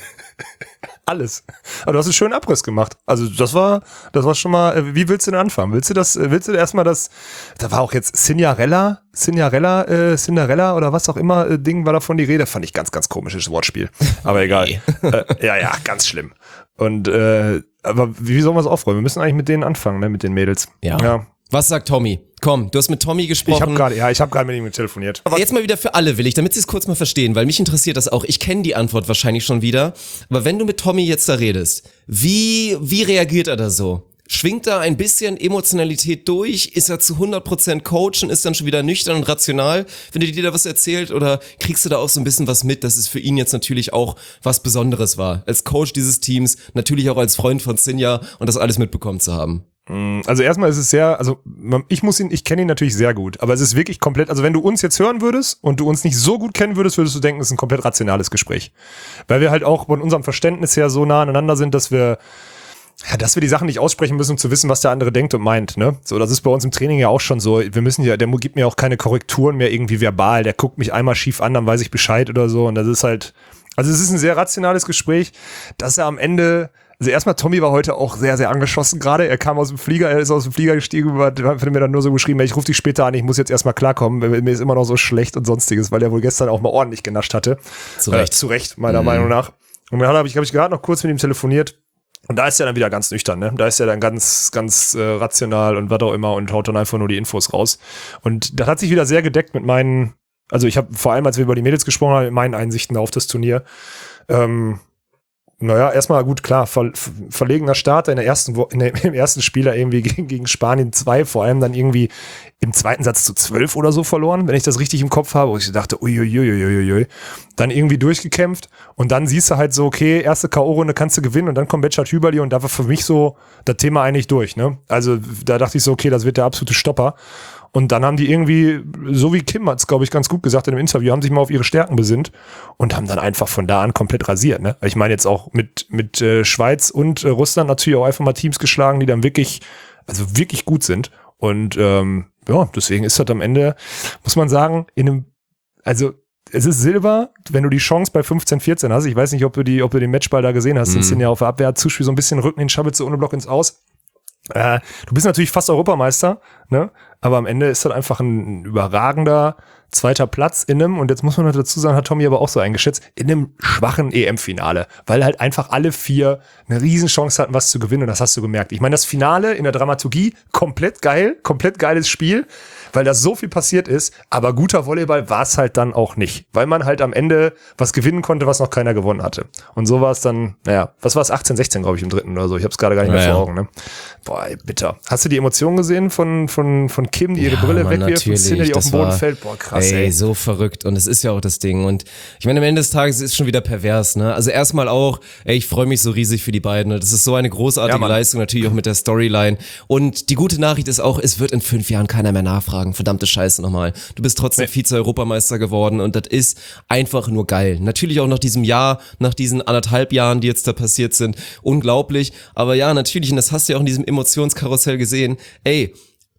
Alles. Aber du hast einen schönen Abriss gemacht. Also das war, das war schon mal, wie willst du denn anfangen? Willst du das, willst du erstmal das, da war auch jetzt Cinderella, Cinderella, äh, Cinderella oder was auch immer, äh, Ding war davon die Rede. Fand ich ganz, ganz komisches Wortspiel. Aber egal. äh, ja, ja, ganz schlimm. Und, äh, aber wie sollen wir es aufräumen? Wir müssen eigentlich mit denen anfangen, ne, mit den Mädels. Ja. ja. Was sagt Tommy? Komm, du hast mit Tommy gesprochen. Ich habe gerade, ja, ich habe gerade mit ihm telefoniert. Aber jetzt mal wieder für alle, will ich, damit sie es kurz mal verstehen, weil mich interessiert das auch. Ich kenne die Antwort wahrscheinlich schon wieder. Aber wenn du mit Tommy jetzt da redest, wie, wie reagiert er da so? Schwingt da ein bisschen Emotionalität durch? Ist er zu hundert Prozent Coach und ist dann schon wieder nüchtern und rational, wenn er dir da was erzählt? Oder kriegst du da auch so ein bisschen was mit, dass es für ihn jetzt natürlich auch was Besonderes war? Als Coach dieses Teams, natürlich auch als Freund von Sinja und das alles mitbekommen zu haben. Also erstmal ist es sehr, also ich muss ihn, ich kenne ihn natürlich sehr gut, aber es ist wirklich komplett, also wenn du uns jetzt hören würdest und du uns nicht so gut kennen würdest, würdest du denken, es ist ein komplett rationales Gespräch. Weil wir halt auch von unserem Verständnis her so nah aneinander sind, dass wir Ja, dass wir die Sachen nicht aussprechen müssen, um zu wissen, was der andere denkt und meint, ne? So, das ist bei uns im Training ja auch schon so. Wir müssen ja, der gibt mir auch keine Korrekturen mehr irgendwie verbal. Der guckt mich einmal schief an, dann weiß ich Bescheid oder so. Und das ist halt, also es ist ein sehr rationales Gespräch, dass er am Ende, also erstmal Tommy war heute auch sehr, sehr angeschossen gerade. Er kam aus dem Flieger, er ist aus dem Flieger gestiegen, hat mir dann nur so geschrieben, ich rufe dich später an, ich muss jetzt erstmal klarkommen, mir ist immer noch so schlecht und sonstiges, weil er wohl gestern auch mal ordentlich genascht hatte. Zu Recht. Äh, zu Recht, meiner mhm. Meinung nach. Und dann habe ich, habe ich gerade noch kurz mit ihm telefoniert. Und da ist er dann wieder ganz nüchtern, ne? Da ist er dann ganz, ganz äh, rational und was auch immer und haut dann einfach nur die Infos raus. Und das hat sich wieder sehr gedeckt mit meinen, also ich habe vor allem, als wir über die Mädels gesprochen haben, mit meinen Einsichten auf das Turnier. Ähm, naja, erstmal gut, klar, ver, verlegener Start in der ersten Wo- in der, im ersten Spieler irgendwie gegen, gegen Spanien zwei, vor allem dann irgendwie im zweiten Satz zu zwölf oder so verloren, wenn ich das richtig im Kopf habe, wo ich dachte, uiuiuiuiui, dann irgendwie durchgekämpft und dann siehst du halt so, okay, erste K O-Runde kannst du gewinnen und dann kommt Betschart Hüberli und da war für mich so das Thema eigentlich durch, ne? Also da dachte ich so, okay, das wird der absolute Stopper. Und dann haben die irgendwie, so wie Kim hat es, glaube ich, ganz gut gesagt in dem Interview, haben sich mal auf ihre Stärken besinnt und haben dann einfach von da an komplett rasiert. Ne? Ich meine jetzt auch mit mit äh, Schweiz und äh, Russland natürlich auch einfach mal Teams geschlagen, die dann wirklich, also wirklich gut sind. Und ähm, ja, deswegen ist das am Ende, muss man sagen, in einem, also es ist Silber, wenn du die Chance bei fünfzehn vierzehn hast. Ich weiß nicht, ob du die, ob du den Matchball da gesehen hast. Mhm. Das sind ja auf der Abwehr, Zuspiel so ein bisschen Rücken, den Schabbel ohne Block ins Aus. Äh, du bist natürlich fast Europameister, ne? Aber am Ende ist das einfach ein überragender zweiter Platz in einem, und jetzt muss man noch dazu sagen, hat Tommy aber auch so eingeschätzt, in einem schwachen E M-Finale, weil halt einfach alle vier eine Riesenchance hatten, was zu gewinnen, und das hast du gemerkt. Ich meine, das Finale in der Dramaturgie, komplett geil, komplett geiles Spiel, weil da so viel passiert ist, aber guter Volleyball war es halt dann auch nicht, weil man halt am Ende was gewinnen konnte, was noch keiner gewonnen hatte. Und so war es dann, naja, was war es, achtzehn sechzehn, glaube ich, im dritten oder so, ich habe es gerade gar nicht mehr ja, vor Augen, ne? Boah, ey, bitter. Hast du die Emotionen gesehen von von von Kim, die ihre ja, Brille wegwirft und Sinne, die auf dem Boden fällt? Boah, krass, ey. Ey, so verrückt. Und es ist ja auch das Ding. Und ich meine, am Ende des Tages ist es schon wieder pervers, ne? Also erstmal auch, ey, ich freue mich so riesig für die beiden. Das ist so eine großartige ja, Leistung, natürlich auch mit der Storyline. Und die gute Nachricht ist auch, es wird in fünf Jahren keiner mehr nachfragen. Verdammte Scheiße nochmal. Du bist trotzdem nee. Vize-Europameister geworden und das ist einfach nur geil. Natürlich auch nach diesem Jahr, nach diesen anderthalb Jahren, die jetzt da passiert sind. Unglaublich. Aber ja, natürlich, und das hast du ja auch in diesem Emotionskarussell gesehen, ey,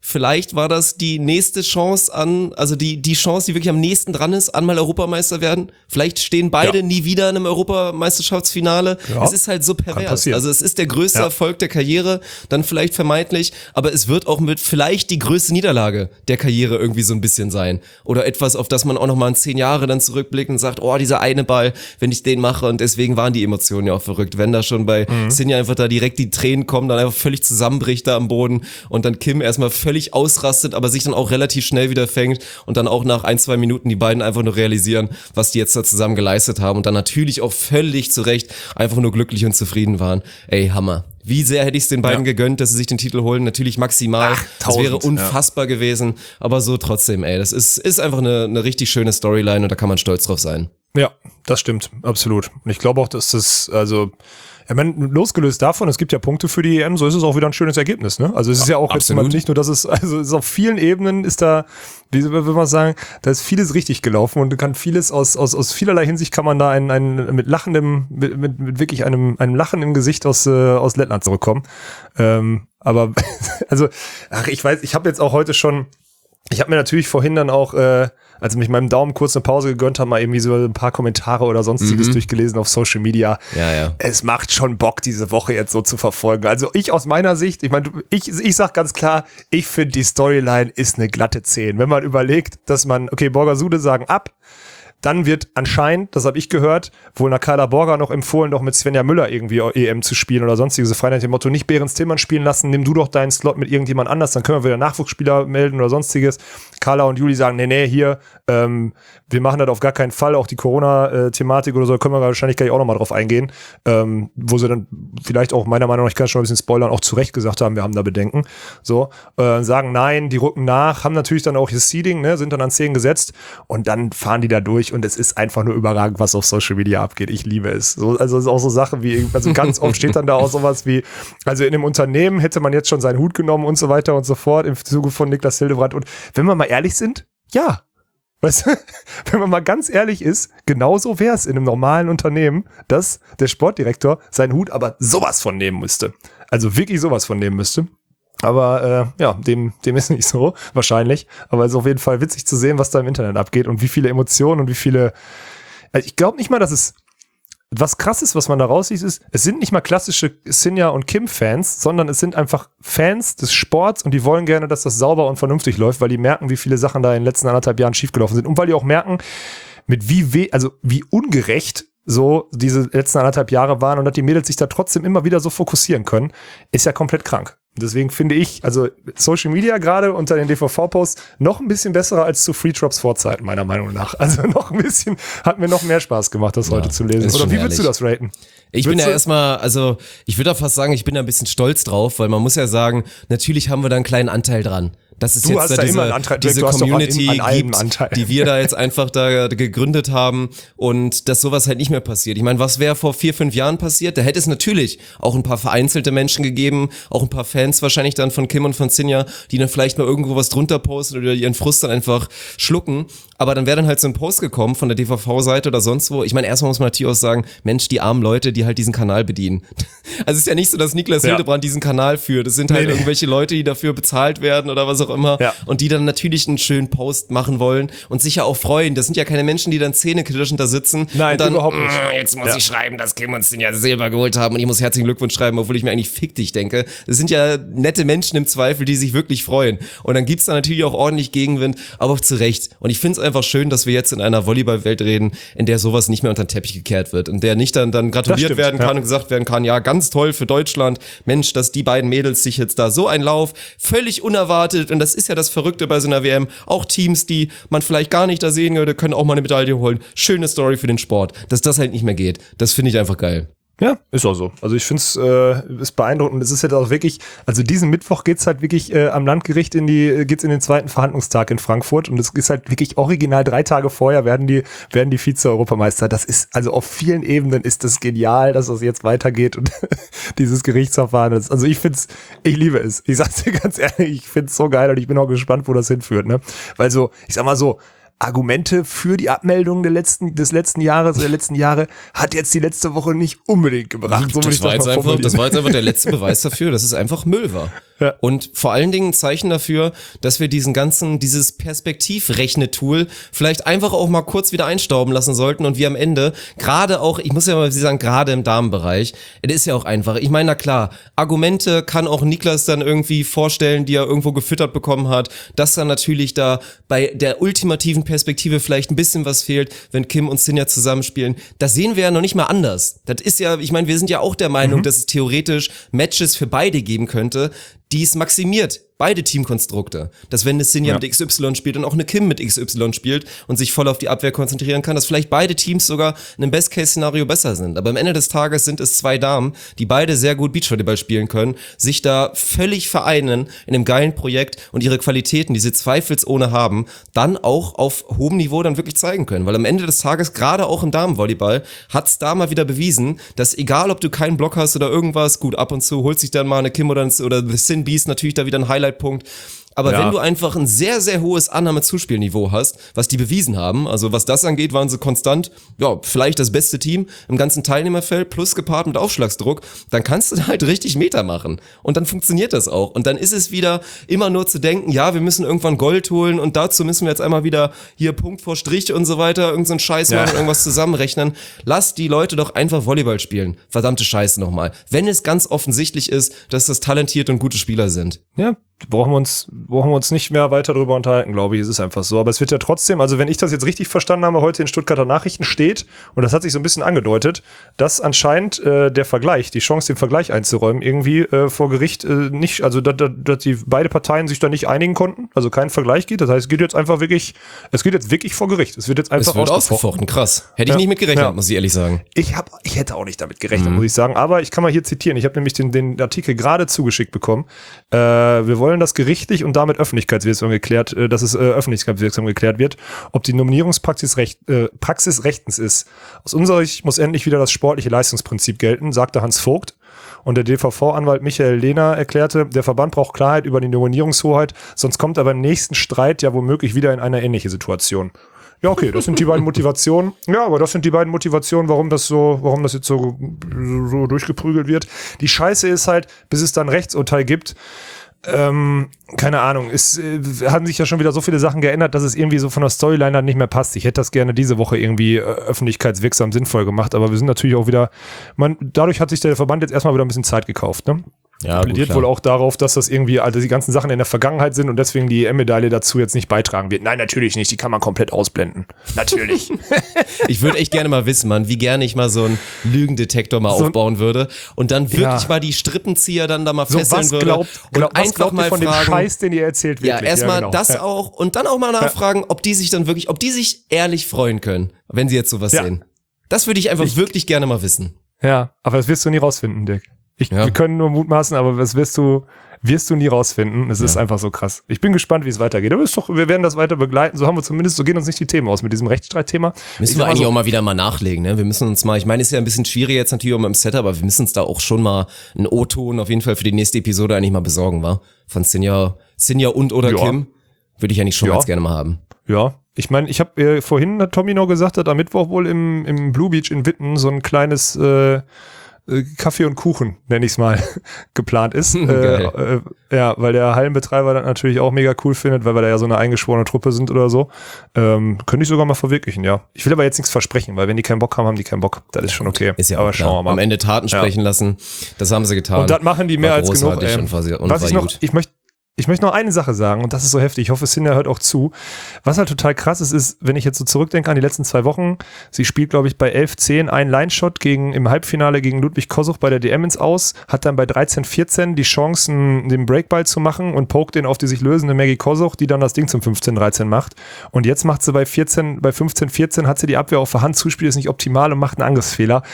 vielleicht war das die nächste Chance an, also die die Chance, die wirklich am nächsten dran ist, an mal Europameister werden. Vielleicht stehen beide ja. nie wieder in einem Europameisterschaftsfinale. Ja. Es ist halt so pervers. Also es ist der größte ja. Erfolg der Karriere, dann vielleicht vermeintlich, aber es wird auch mit vielleicht die größte Niederlage der Karriere irgendwie so ein bisschen sein. Oder etwas, auf das man auch nochmal in zehn Jahre dann zurückblickt und sagt, oh, dieser eine Ball, wenn ich den mache, und deswegen waren die Emotionen ja auch verrückt. Wenn da schon bei mhm. Sinja einfach da direkt die Tränen kommen, dann einfach völlig zusammenbricht da am Boden und dann Kim erstmal völlig ausrastet, aber sich dann auch relativ schnell wieder fängt und dann auch nach ein, zwei Minuten die beiden einfach nur realisieren, was die jetzt da zusammen geleistet haben und dann natürlich auch völlig zu Recht einfach nur glücklich und zufrieden waren. Ey, Hammer. Wie sehr hätte ich es den beiden ja. gegönnt, dass sie sich den Titel holen? Natürlich maximal. Ach, das wäre unfassbar ja. gewesen, aber so trotzdem, ey, das ist ist einfach eine, eine richtig schöne Storyline und da kann man stolz drauf sein. Ja, das stimmt, absolut. Und ich glaube auch, dass das, also ich meine, losgelöst davon, es gibt ja Punkte für die E M, so ist es auch wieder ein schönes Ergebnis, ne? Also es ist ja, ja auch jetzt mal nicht nur, dass es, also es ist auf vielen Ebenen ist da, wie will man sagen, da ist vieles richtig gelaufen und kann vieles aus aus aus vielerlei Hinsicht kann man da ein, ein mit lachendem, mit, mit, mit wirklich einem einem Lachen im Gesicht aus äh, aus Lettland zurückkommen. Ähm, aber also, ach, ich weiß, ich habe jetzt auch heute schon, ich habe mir natürlich vorhin dann auch, äh, als ich mich meinem Daumen kurz eine Pause gegönnt habe, mal irgendwie so ein paar Kommentare oder sonstiges mhm. durchgelesen auf Social Media. Ja, ja. Es macht schon Bock, diese Woche jetzt so zu verfolgen. Also ich aus meiner Sicht, ich meine, ich, ich sag ganz klar, ich finde die Storyline ist eine glatte zehn. Wenn man überlegt, dass man, okay, Borgasude sagen ab, dann wird anscheinend, das habe ich gehört, wohl Nakala Borger noch empfohlen, doch mit Svenja Müller irgendwie E M zu spielen oder sonstiges. So frei nach dem Motto, nicht Behrens Tillmann spielen lassen, nimm du doch deinen Slot mit irgendjemand anders, dann können wir wieder Nachwuchsspieler melden oder sonstiges. Carla und Juli sagen, nee, nee, hier, ähm, wir machen das auf gar keinen Fall, auch die Corona-Thematik oder so, da können wir wahrscheinlich gleich auch nochmal drauf eingehen, ähm, wo sie dann vielleicht auch meiner Meinung nach, ich kann schon ein bisschen spoilern, auch zu Recht gesagt haben, wir haben da Bedenken, so, äh, sagen nein, die rücken nach, haben natürlich dann auch ihr Seeding, ne, sind dann an zehn gesetzt und dann fahren die da durch und es ist einfach nur überragend, was auf Social Media abgeht. Ich liebe es. So, also es ist auch so Sachen wie, also ganz oft steht dann da auch sowas wie, also in einem Unternehmen hätte man jetzt schon seinen Hut genommen und so weiter und so fort im Zuge von Niklas Hildebrand. Und wenn wir mal ehrlich sind, ja. Weißt du, wenn man mal ganz ehrlich ist, genauso wäre es in einem normalen Unternehmen, dass der Sportdirektor seinen Hut aber sowas von nehmen müsste. Also wirklich sowas von nehmen müsste. Aber äh, ja, dem dem ist nicht so, wahrscheinlich. Aber es ist auf jeden Fall witzig zu sehen, was da im Internet abgeht und wie viele Emotionen und wie viele... Also ich glaube nicht mal, dass es... Was krass ist, was man da raussieht, ist, es sind nicht mal klassische Sinja und Kim-Fans, sondern es sind einfach Fans des Sports und die wollen gerne, dass das sauber und vernünftig läuft, weil die merken, wie viele Sachen da in den letzten anderthalb Jahren schiefgelaufen sind und weil die auch merken, mit wie weh, also wie ungerecht so diese letzten anderthalb Jahre waren und dass die Mädels sich da trotzdem immer wieder so fokussieren können, ist ja komplett krank. Deswegen finde ich, also Social Media gerade unter den D V V-Posts noch ein bisschen besser als zu Free Drops Vorzeiten, meiner Meinung nach. Also noch ein bisschen, hat mir noch mehr Spaß gemacht, das ja, heute zu lesen. Oder wie würdest du das raten? Ich bin ja erstmal, also ich würde auch fast sagen, ich bin da ein bisschen stolz drauf, weil man muss ja sagen, natürlich haben wir da einen kleinen Anteil dran. Dass es du jetzt da diese, Antrag, diese Community an, an gibt, die wir da jetzt einfach da gegründet haben und dass sowas halt nicht mehr passiert. Ich meine, was wäre vor vier, fünf Jahren passiert? Da hätte es natürlich auch ein paar vereinzelte Menschen gegeben, auch ein paar Fans wahrscheinlich dann von Kim und von Sinja, die dann vielleicht mal irgendwo was drunter posten oder ihren Frust dann einfach schlucken. Aber dann wäre dann halt so ein Post gekommen von der D V V-Seite oder sonst wo. Ich meine, erstmal muss man natürlich auch sagen, Mensch, die armen Leute, die halt diesen Kanal bedienen. Also es ist ja nicht so, dass Niklas ja. Hildebrand diesen Kanal führt. Es sind halt nee, irgendwelche Leute, die dafür bezahlt werden oder was auch immer. Ja. Und die dann natürlich einen schönen Post machen wollen und sich ja auch freuen. Das sind ja keine Menschen, die dann zähneknirschend da sitzen. Nein, und dann, überhaupt nicht. Jetzt muss ja. ich schreiben, dass Kim uns den ja Silber geholt haben und ich muss herzlichen Glückwunsch schreiben, obwohl ich mir eigentlich fick dich denke. Das sind ja nette Menschen im Zweifel, die sich wirklich freuen. Und dann gibt's da natürlich auch ordentlich Gegenwind, aber auch zu Recht. Und ich finde es einfach schön, dass wir jetzt in einer Volleyball-Welt reden, in der sowas nicht mehr unter den Teppich gekehrt wird. In der nicht dann, dann gratuliert stimmt, werden kann ja. und gesagt werden kann, ja, ganz toll für Deutschland. Mensch, dass die beiden Mädels sich jetzt da so ein Lauf, völlig unerwartet, und das ist ja das Verrückte bei so einer W M, auch Teams, die man vielleicht gar nicht da sehen würde, können auch mal eine Medaille holen. Schöne Story für den Sport. Dass das halt nicht mehr geht, das finde ich einfach geil. Ja, ist auch so. Also ich finde es äh, ist beeindruckend. Es ist jetzt auch wirklich, also diesen Mittwoch geht's halt wirklich äh, am Landgericht in die, geht's in den zweiten Verhandlungstag in Frankfurt und es ist halt wirklich original drei Tage vorher werden die, werden die Vize-Europameister. Das ist, also auf vielen Ebenen ist das genial, dass das jetzt weitergeht und dieses Gerichtsverfahren ist. Also ich find's, ich liebe es. Ich sag's dir ganz ehrlich, ich find's so geil und ich bin auch gespannt, wo das hinführt, ne? Weil so, ich sag mal so, Argumente für die Abmeldung der letzten, des letzten Jahres, der letzten Jahre, hat jetzt die letzte Woche nicht unbedingt gebracht. So das, war jetzt einfach, das war jetzt einfach der letzte Beweis dafür, dass es einfach Müll war. Ja. Und vor allen Dingen ein Zeichen dafür, dass wir diesen ganzen, dieses Perspektivrechne-Tool vielleicht einfach auch mal kurz wieder einstauben lassen sollten und wir am Ende, gerade auch, ich muss ja mal sagen, gerade im Damenbereich, es ist ja auch einfach, ich meine, na klar, Argumente kann auch Niklas dann irgendwie vorstellen, die er irgendwo gefüttert bekommen hat, dass dann natürlich da bei der ultimativen Perspektive vielleicht ein bisschen was fehlt, wenn Kim und Sinja zusammenspielen. Das sehen wir ja noch nicht mal anders. Das ist ja, ich meine, wir sind ja auch der Meinung, mhm. dass es theoretisch Matches für beide geben könnte, die es maximiert, beide Teamkonstrukte. Dass wenn eine Sinja ja. mit X Y spielt und auch eine Kim mit X Y spielt und sich voll auf die Abwehr konzentrieren kann, dass vielleicht beide Teams sogar in einem Best-Case-Szenario besser sind. Aber am Ende des Tages sind es zwei Damen, die beide sehr gut Beachvolleyball spielen können, sich da völlig vereinen in einem geilen Projekt und ihre Qualitäten, die sie zweifelsohne haben, dann auch auf hohem Niveau dann wirklich zeigen können. Weil am Ende des Tages, gerade auch im Damenvolleyball, hat's da mal wieder bewiesen, dass egal, ob du keinen Block hast oder irgendwas, gut, ab und zu holt sich dann mal eine Kim oder, ein, oder The Sin Beast natürlich da wieder ein Highlight-Punkt. Aber ja. wenn du einfach ein sehr, sehr hohes Annahme-Zuspielniveau hast, was die bewiesen haben, also was das angeht, waren sie konstant, ja, vielleicht das beste Team im ganzen Teilnehmerfeld, plus gepaart mit Aufschlagsdruck, dann kannst du da halt richtig Meter machen. Und dann funktioniert das auch. Und dann ist es wieder immer nur zu denken, ja, wir müssen irgendwann Gold holen und dazu müssen wir jetzt einmal wieder hier Punkt vor Strich und so weiter, irgend so einen Scheiß machen, ja. irgendwas zusammenrechnen. Lass die Leute doch einfach Volleyball spielen. Verdammte Scheiße nochmal. Wenn es ganz offensichtlich ist, dass das talentierte und gute Spieler sind. Ja, brauchen wir uns, brauchen wir uns nicht mehr weiter darüber unterhalten, glaube ich. Es ist einfach so. Aber es wird ja trotzdem, also wenn ich das jetzt richtig verstanden habe, heute in Stuttgarter Nachrichten steht, und das hat sich so ein bisschen angedeutet, dass anscheinend äh, der Vergleich, die Chance, den Vergleich einzuräumen, irgendwie äh, vor Gericht äh, nicht, also dass, dass die beide Parteien sich da nicht einigen konnten, also kein Vergleich geht. Das heißt, es geht jetzt einfach wirklich, es geht jetzt wirklich vor Gericht. Es wird jetzt einfach es wird ausgefochten. Krass. Hätte ich ja. nicht mit gerechnet, ja. muss ich ehrlich sagen. Ich hab, ich hätte auch nicht damit gerechnet, mhm. muss ich sagen. Aber ich kann mal hier zitieren. Ich habe nämlich den, den Artikel gerade zugeschickt bekommen. Äh, wir wollen das gerichtlich und damit öffentlichkeitswirksam geklärt, äh, dass es äh, öffentlichkeitswirksam geklärt wird, ob die Nominierungspraxis recht, äh, Praxis rechtens ist. Aus unserer Sicht muss endlich wieder das sportliche Leistungsprinzip gelten, sagte Hans Vogt. Und der D V V-Anwalt Michael Lehner erklärte, der Verband braucht Klarheit über die Nominierungshoheit, sonst kommt er beim nächsten Streit ja womöglich wieder in eine ähnliche Situation. Ja, okay, das sind die beiden Motivationen. Ja, aber das sind die beiden Motivationen, warum das so, warum das jetzt so, so durchgeprügelt wird. Die Scheiße ist halt, bis es dann Rechtsurteil gibt, Ähm, keine Ahnung, es äh, haben sich ja schon wieder so viele Sachen geändert, dass es irgendwie so von der Storyline dann nicht mehr passt. Ich hätte das gerne diese Woche irgendwie äh, öffentlichkeitswirksam sinnvoll gemacht, aber wir sind natürlich auch wieder, man, dadurch hat sich der Verband jetzt erstmal wieder ein bisschen Zeit gekauft, ne? Ja, plädiert wohl auch darauf, dass das irgendwie, also die ganzen Sachen in der Vergangenheit sind und deswegen die E M-Medaille dazu jetzt nicht beitragen wird. Nein, natürlich nicht, die kann man komplett ausblenden. Natürlich. Ich würde echt gerne mal wissen, Mann, wie gerne ich mal so einen Lügendetektor mal so aufbauen würde und dann wirklich ja. mal die Strippenzieher dann da mal so, fesseln was würde. Glaubt, glaub, und einfach mal von fragen, dem Scheiß, den ihr erzählt wirklich. Ja, erstmal ja, genau. das ja. auch und dann auch mal nachfragen, ja. ob die sich dann wirklich, ob die sich ehrlich freuen können, wenn sie jetzt sowas ja. sehen. Das würde ich einfach ich, wirklich gerne mal wissen. Ja, aber das wirst du nie rausfinden, Dirk. Ich, ja. Wir können nur mutmaßen, aber das wirst du, wirst du nie rausfinden. Es ja. ist einfach so krass. Ich bin gespannt, wie es weitergeht. Aber ist doch, wir werden das weiter begleiten. So haben wir zumindest, so gehen uns nicht die Themen aus mit diesem Rechtsstreitthema. Müssen wir eigentlich so auch mal wieder mal nachlegen, ne? Wir müssen uns mal, ich meine, es ist ja ein bisschen schwierig jetzt natürlich auch mal im Setup, aber wir müssen uns da auch schon mal einen O-Ton auf jeden Fall für die nächste Episode eigentlich mal besorgen, wa? Von Sinja, Sinja und oder ja. Kim. Würde ich eigentlich schon ja. ganz gerne mal haben. Ja. Ich meine, ich habe äh, vorhin, hat Tommy noch gesagt, dass am Mittwoch wohl im, im Blue Beach in Witten so ein kleines, äh, Kaffee und Kuchen, nenne ich es mal, geplant ist. äh, äh, ja, weil der Hallenbetreiber das natürlich auch mega cool findet, weil wir da ja so eine eingeschworene Truppe sind oder so. Ähm, könnte ich sogar mal verwirklichen, ja. Ich will aber jetzt nichts versprechen, weil wenn die keinen Bock haben, haben die keinen Bock. Das ist schon okay. Ist ja auch aber klar. Schauen wir mal. Am Ende Taten sprechen ja. lassen. Das haben sie getan. Und das machen die mehr war als genug. Ähm, und war, und was ich noch, ich möchte Ich möchte noch eine Sache sagen, und das ist so heftig, ich hoffe, Sinja hört auch zu. Was halt total krass ist, ist, wenn ich jetzt so zurückdenke an die letzten zwei Wochen, sie spielt, glaube ich, bei elf zehn einen Line-Shot gegen, im Halbfinale gegen Ludwig Kosuch bei der D M ins Aus, hat dann bei dreizehn vierzehn die Chancen, den Breakball zu machen und pokt den auf die sich lösende Maggie Kosuch, die dann das Ding zum fünfzehn dreizehn macht. Und jetzt macht sie bei vierzehn, bei fünfzehn vierzehn hat sie die Abwehr auf der Hand, Zuspiel ist nicht optimal und macht einen Angriffsfehler.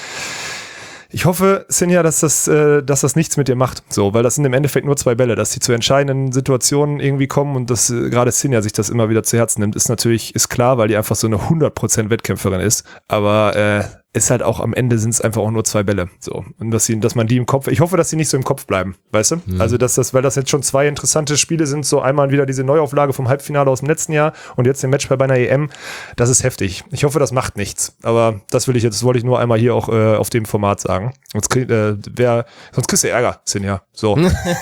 Ich hoffe, Sinja, dass das, äh, dass das nichts mit dir macht. So, weil das sind im Endeffekt nur zwei Bälle, dass die zu entscheidenden Situationen irgendwie kommen und dass äh, gerade Sinja sich das immer wieder zu Herzen nimmt, ist natürlich, ist klar, weil die einfach so eine hundert Prozent Wettkämpferin ist. Aber äh, ist halt auch am Ende sind es einfach auch nur zwei Bälle. So. Und dass sie, dass man die im Kopf, ich hoffe, dass sie nicht so im Kopf bleiben, weißt du? Mhm. Also, dass das, weil das jetzt schon zwei interessante Spiele sind, so einmal wieder diese Neuauflage vom Halbfinale aus dem letzten Jahr und jetzt den Match bei einer E M, das ist heftig. Ich hoffe, das macht nichts. Aber das will ich jetzt, das wollte ich nur einmal hier auch äh, auf dem Format sagen. Sonst, krieg, äh, wer, sonst kriegst du Ärger, Sinja. So.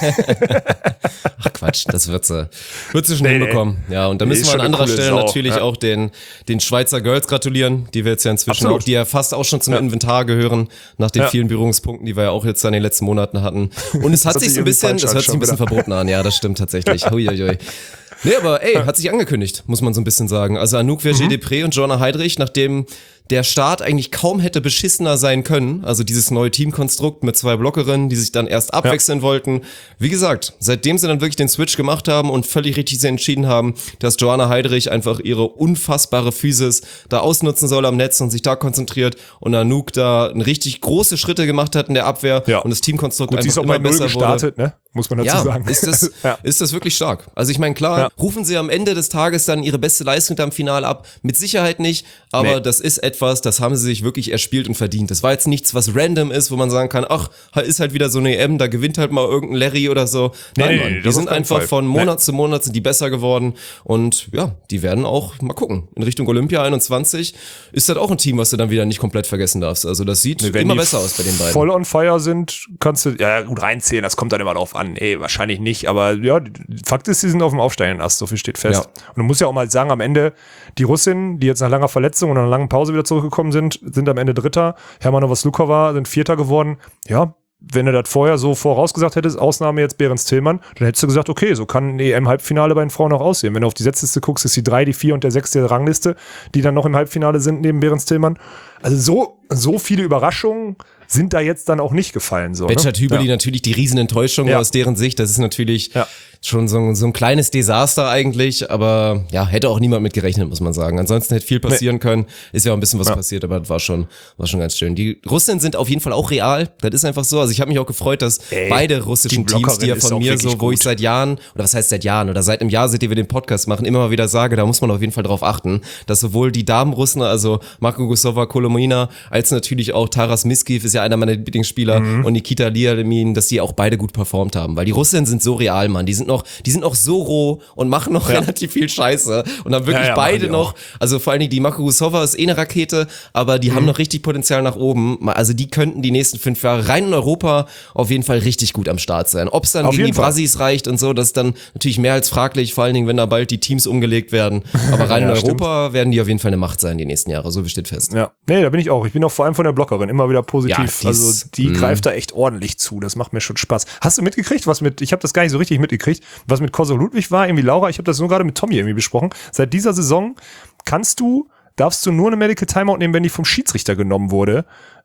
Ach Quatsch, das wird sie, wird sie schon nee, hinbekommen. Ja, und da müssen wir an anderer Stelle Sau. natürlich ja. auch den, den Schweizer Girls gratulieren, die wir jetzt ja inzwischen Absolut. auch, die ja fast auch schon zum ja. Inventar gehören, nach den ja. vielen Berührungspunkten, die wir ja auch jetzt in den letzten Monaten hatten. Und es hat, hat sich so ein bisschen, das hört sich ein bisschen wieder. verboten an, ja, das stimmt tatsächlich. Huiuiui. Nee, aber ey, hat sich angekündigt, muss man so ein bisschen sagen. Also Anouk Vergé-Depré mhm. und Joanna Heidrich, nachdem der Start eigentlich kaum hätte beschissener sein können, also dieses neue Teamkonstrukt mit zwei Blockerinnen, die sich dann erst abwechseln ja. wollten. Wie gesagt, seitdem sie dann wirklich den Switch gemacht haben und völlig richtig entschieden haben, dass Joanna Heidrich einfach ihre unfassbare Physis da ausnutzen soll am Netz und sich da konzentriert und Anouk da eine richtig große Schritte gemacht hat in der Abwehr ja. und das Teamkonstrukt Gut, einfach immer besser gestartet, wurde. Ne? Muss man dazu ja, sagen. Ist das, ja. ist das wirklich stark. Also ich meine, klar, ja. rufen sie am Ende des Tages dann ihre beste Leistung da im Finale ab? Mit Sicherheit nicht, aber nee. das ist etwas, das haben sie sich wirklich erspielt und verdient. Das war jetzt nichts, was random ist, wo man sagen kann, ach, ist halt wieder so eine E M, da gewinnt halt mal irgendein Larry oder so. Nein, nee, Mann, nee, die sind einfach Fall. von Monat nee. zu Monat sind die besser geworden und ja, die werden auch, mal gucken, in Richtung Olympia einundzwanzig ist das auch ein Team, was du dann wieder nicht komplett vergessen darfst. Also das sieht nee, immer besser aus bei den beiden. Voll on fire sind, kannst du, ja gut reinzählen, das kommt dann immer drauf an. Ey, wahrscheinlich nicht, aber ja, Fakt ist, die sind auf dem aufsteigenden Ast, so viel steht fest. Ja. Und du musst ja auch mal sagen, am Ende, die Russinnen, die jetzt nach langer Verletzung und nach einer langen Pause wieder zurückgekommen sind, sind am Ende Dritter. Hermanova Slukova sind Vierter geworden. Ja, wenn du das vorher so vorausgesagt hättest, Ausnahme jetzt Behrens Tillmann, dann hättest du gesagt, okay, so kann ein E M-Halbfinale bei den Frauen auch aussehen. Wenn du auf die Setzliste guckst, ist die drei, die vier und der sechs der Rangliste, die dann noch im Halbfinale sind neben Behrens Tillmann. Also so, so viele Überraschungen sind da jetzt dann auch nicht gefallen. So, Betschart ne? Hübeli ja. natürlich die Riesenenttäuschung ja. aus deren Sicht. Das ist natürlich ja. schon so ein, so ein kleines Desaster eigentlich, aber ja, hätte auch niemand mit gerechnet, muss man sagen. Ansonsten hätte viel passieren nee. können. Ist ja auch ein bisschen was ja. passiert, aber das war schon, war schon ganz schön. Die Russinnen sind auf jeden Fall auch real. Das ist einfach so. Also ich habe mich auch gefreut, dass Ey, beide russischen die Teams, die ja von mir so, wo gut. ich seit Jahren, oder was heißt seit Jahren, oder seit einem Jahr, seitdem wir den Podcast machen, immer mal wieder sage, da muss man auf jeden Fall drauf achten, dass sowohl die Damenrussen, also Marko Gusova, Kolomina, als natürlich auch Taras Miskiv, ist ja einer meiner Lieblingsspieler, Mhm. und Nikita Liamin, dass die auch beide gut performt haben, weil die Russinnen sind so real, Mann, die sind noch, die sind noch so roh und machen noch ja. relativ viel Scheiße und haben wirklich ja, ja, beide noch, also vor allen Dingen die Marko Gusova ist eh eine Rakete, aber die mhm. haben noch richtig Potenzial nach oben, also die könnten die nächsten fünf Jahre rein in Europa auf jeden Fall richtig gut am Start sein. Ob es dann auf gegen die Brasis reicht und so, das ist dann natürlich mehr als fraglich, vor allen Dingen, wenn da bald die Teams umgelegt werden, aber rein ja, in Europa stimmt. werden die auf jeden Fall eine Macht sein die nächsten Jahre, so steht fest. Ja, nee, da bin ich auch, ich bin auch vor allem von der Blockerin immer wieder positiv, ja, also die greift da echt ordentlich zu. Das macht mir schon Spaß. Hast du mitgekriegt, was mit, ich habe das gar nicht so richtig mitgekriegt, was mit Koso Ludwig war, irgendwie Laura, ich habe das nur gerade mit Tommy irgendwie besprochen. Seit dieser Saison kannst du, darfst du nur eine Medical Timeout nehmen, wenn die vom Schiedsrichter genommen wurde,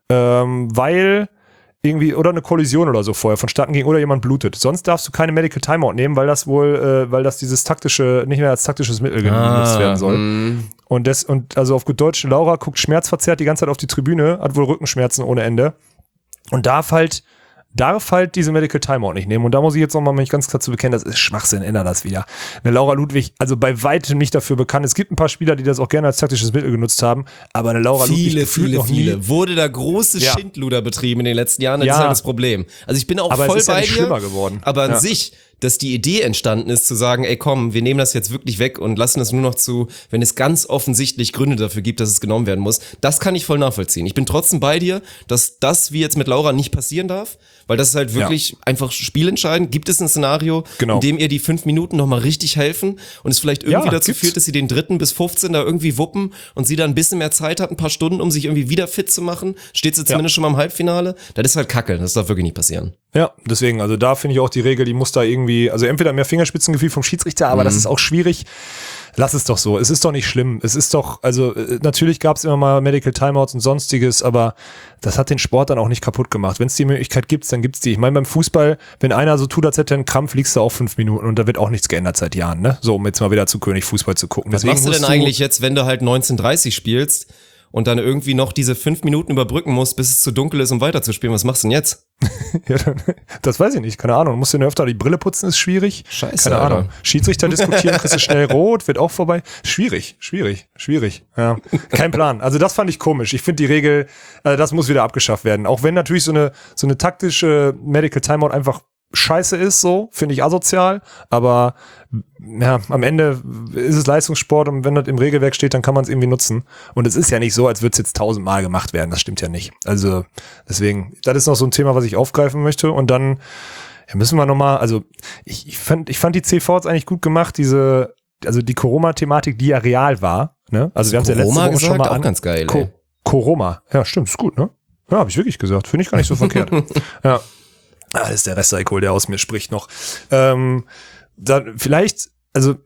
ähm, weil irgendwie, oder eine Kollision oder so vorher vonstatten ging oder jemand blutet. Sonst darfst du keine Medical Timeout nehmen, weil das wohl, äh, weil das dieses taktische, nicht mehr als taktisches Mittel genutzt ah, werden soll. Mh. Und das, und also auf gut Deutsch, Laura guckt schmerzverzerrt die ganze Zeit auf die Tribüne, hat wohl Rückenschmerzen ohne Ende. Und darf halt, darf halt diese Medical Timeout nicht nehmen. Und da muss ich jetzt nochmal mich ganz klar zu bekennen, das ist Schwachsinn, ändere das wieder. Eine Laura Ludwig, also bei weitem nicht dafür bekannt. Es gibt ein paar Spieler, die das auch gerne als taktisches Mittel genutzt haben, aber eine Laura viele, Ludwig viele, noch viele. Nie. Wurde da große ja. Schindluder betrieben in den letzten Jahren, das ja. ist halt das Problem. Also ich bin auch aber voll es ist bei ja nicht dir, schlimmer geworden. aber an ja. sich, dass die Idee entstanden ist, zu sagen, ey komm, wir nehmen das jetzt wirklich weg und lassen es nur noch zu, wenn es ganz offensichtlich Gründe dafür gibt, dass es genommen werden muss. Das kann ich voll nachvollziehen. Ich bin trotzdem bei dir, dass das, wie jetzt mit Laura, nicht passieren darf, weil das ist halt wirklich ja. einfach spielentscheidend. Gibt es ein Szenario, genau. in dem ihr die fünf Minuten nochmal richtig helfen und es vielleicht irgendwie ja, dazu gibt's. führt, dass sie den dritten bis fünfzehn da irgendwie wuppen und sie dann ein bisschen mehr Zeit hat, ein paar Stunden, um sich irgendwie wieder fit zu machen? Steht sie zumindest ja. schon mal im Halbfinale? Das ist halt Kacke, das darf wirklich nicht passieren. Ja, deswegen, also da finde ich auch die Regel, die muss da irgendwie, also entweder mehr Fingerspitzengefühl vom Schiedsrichter, aber mhm. das ist auch schwierig. Lass es doch so. Es ist doch nicht schlimm. Es ist doch, also natürlich gab es immer mal Medical Timeouts und sonstiges, aber das hat den Sport dann auch nicht kaputt gemacht. Wenn es die Möglichkeit gibt, dann gibt's die. Ich meine, beim Fußball, wenn einer so tut, als hätte er einen Krampf, liegst du auch fünf Minuten und da wird auch nichts geändert seit Jahren, ne? So, um jetzt mal wieder zu König Fußball zu gucken. Was Deswegen machst du denn eigentlich jetzt, wenn du halt neunzehn dreißig spielst und dann irgendwie noch diese fünf Minuten überbrücken musst, bis es zu dunkel ist, um weiterzuspielen, was machst du denn jetzt? Ja, dann, das weiß ich nicht, keine Ahnung. Musst du dir öfter die Brille putzen, ist schwierig. Scheiße, keine Alter. Ahnung. Schiedsrichter diskutieren, kriegst du schnell rot, wird auch vorbei. Schwierig, schwierig, schwierig. Ja, kein Plan. Also das fand ich komisch. Ich finde die Regel, äh, das muss wieder abgeschafft werden. Auch wenn natürlich so eine so eine taktische Medical Timeout einfach scheiße ist, so, finde ich asozial, aber ja, am Ende ist es Leistungssport und wenn das im Regelwerk steht, dann kann man es irgendwie nutzen. Und es ist ja nicht so, als würde es jetzt tausendmal gemacht werden, das stimmt ja nicht. Also deswegen, das ist noch so ein Thema, was ich aufgreifen möchte und dann ja, müssen wir nochmal, also ich, ich, fand, ich fand die C Vs eigentlich gut gemacht, diese, also die Corona-Thematik, die ja real war, ne? Also wir haben es ja letzte Woche gesagt, schon mal auch an. ganz geil, Co- ey. Corona, ja stimmt, ist gut, ne? Ja, habe ich wirklich gesagt, finde ich gar nicht so verkehrt. Ja. Ah, das ist der Restalkohol, der aus mir spricht noch. Ähm, dann vielleicht, also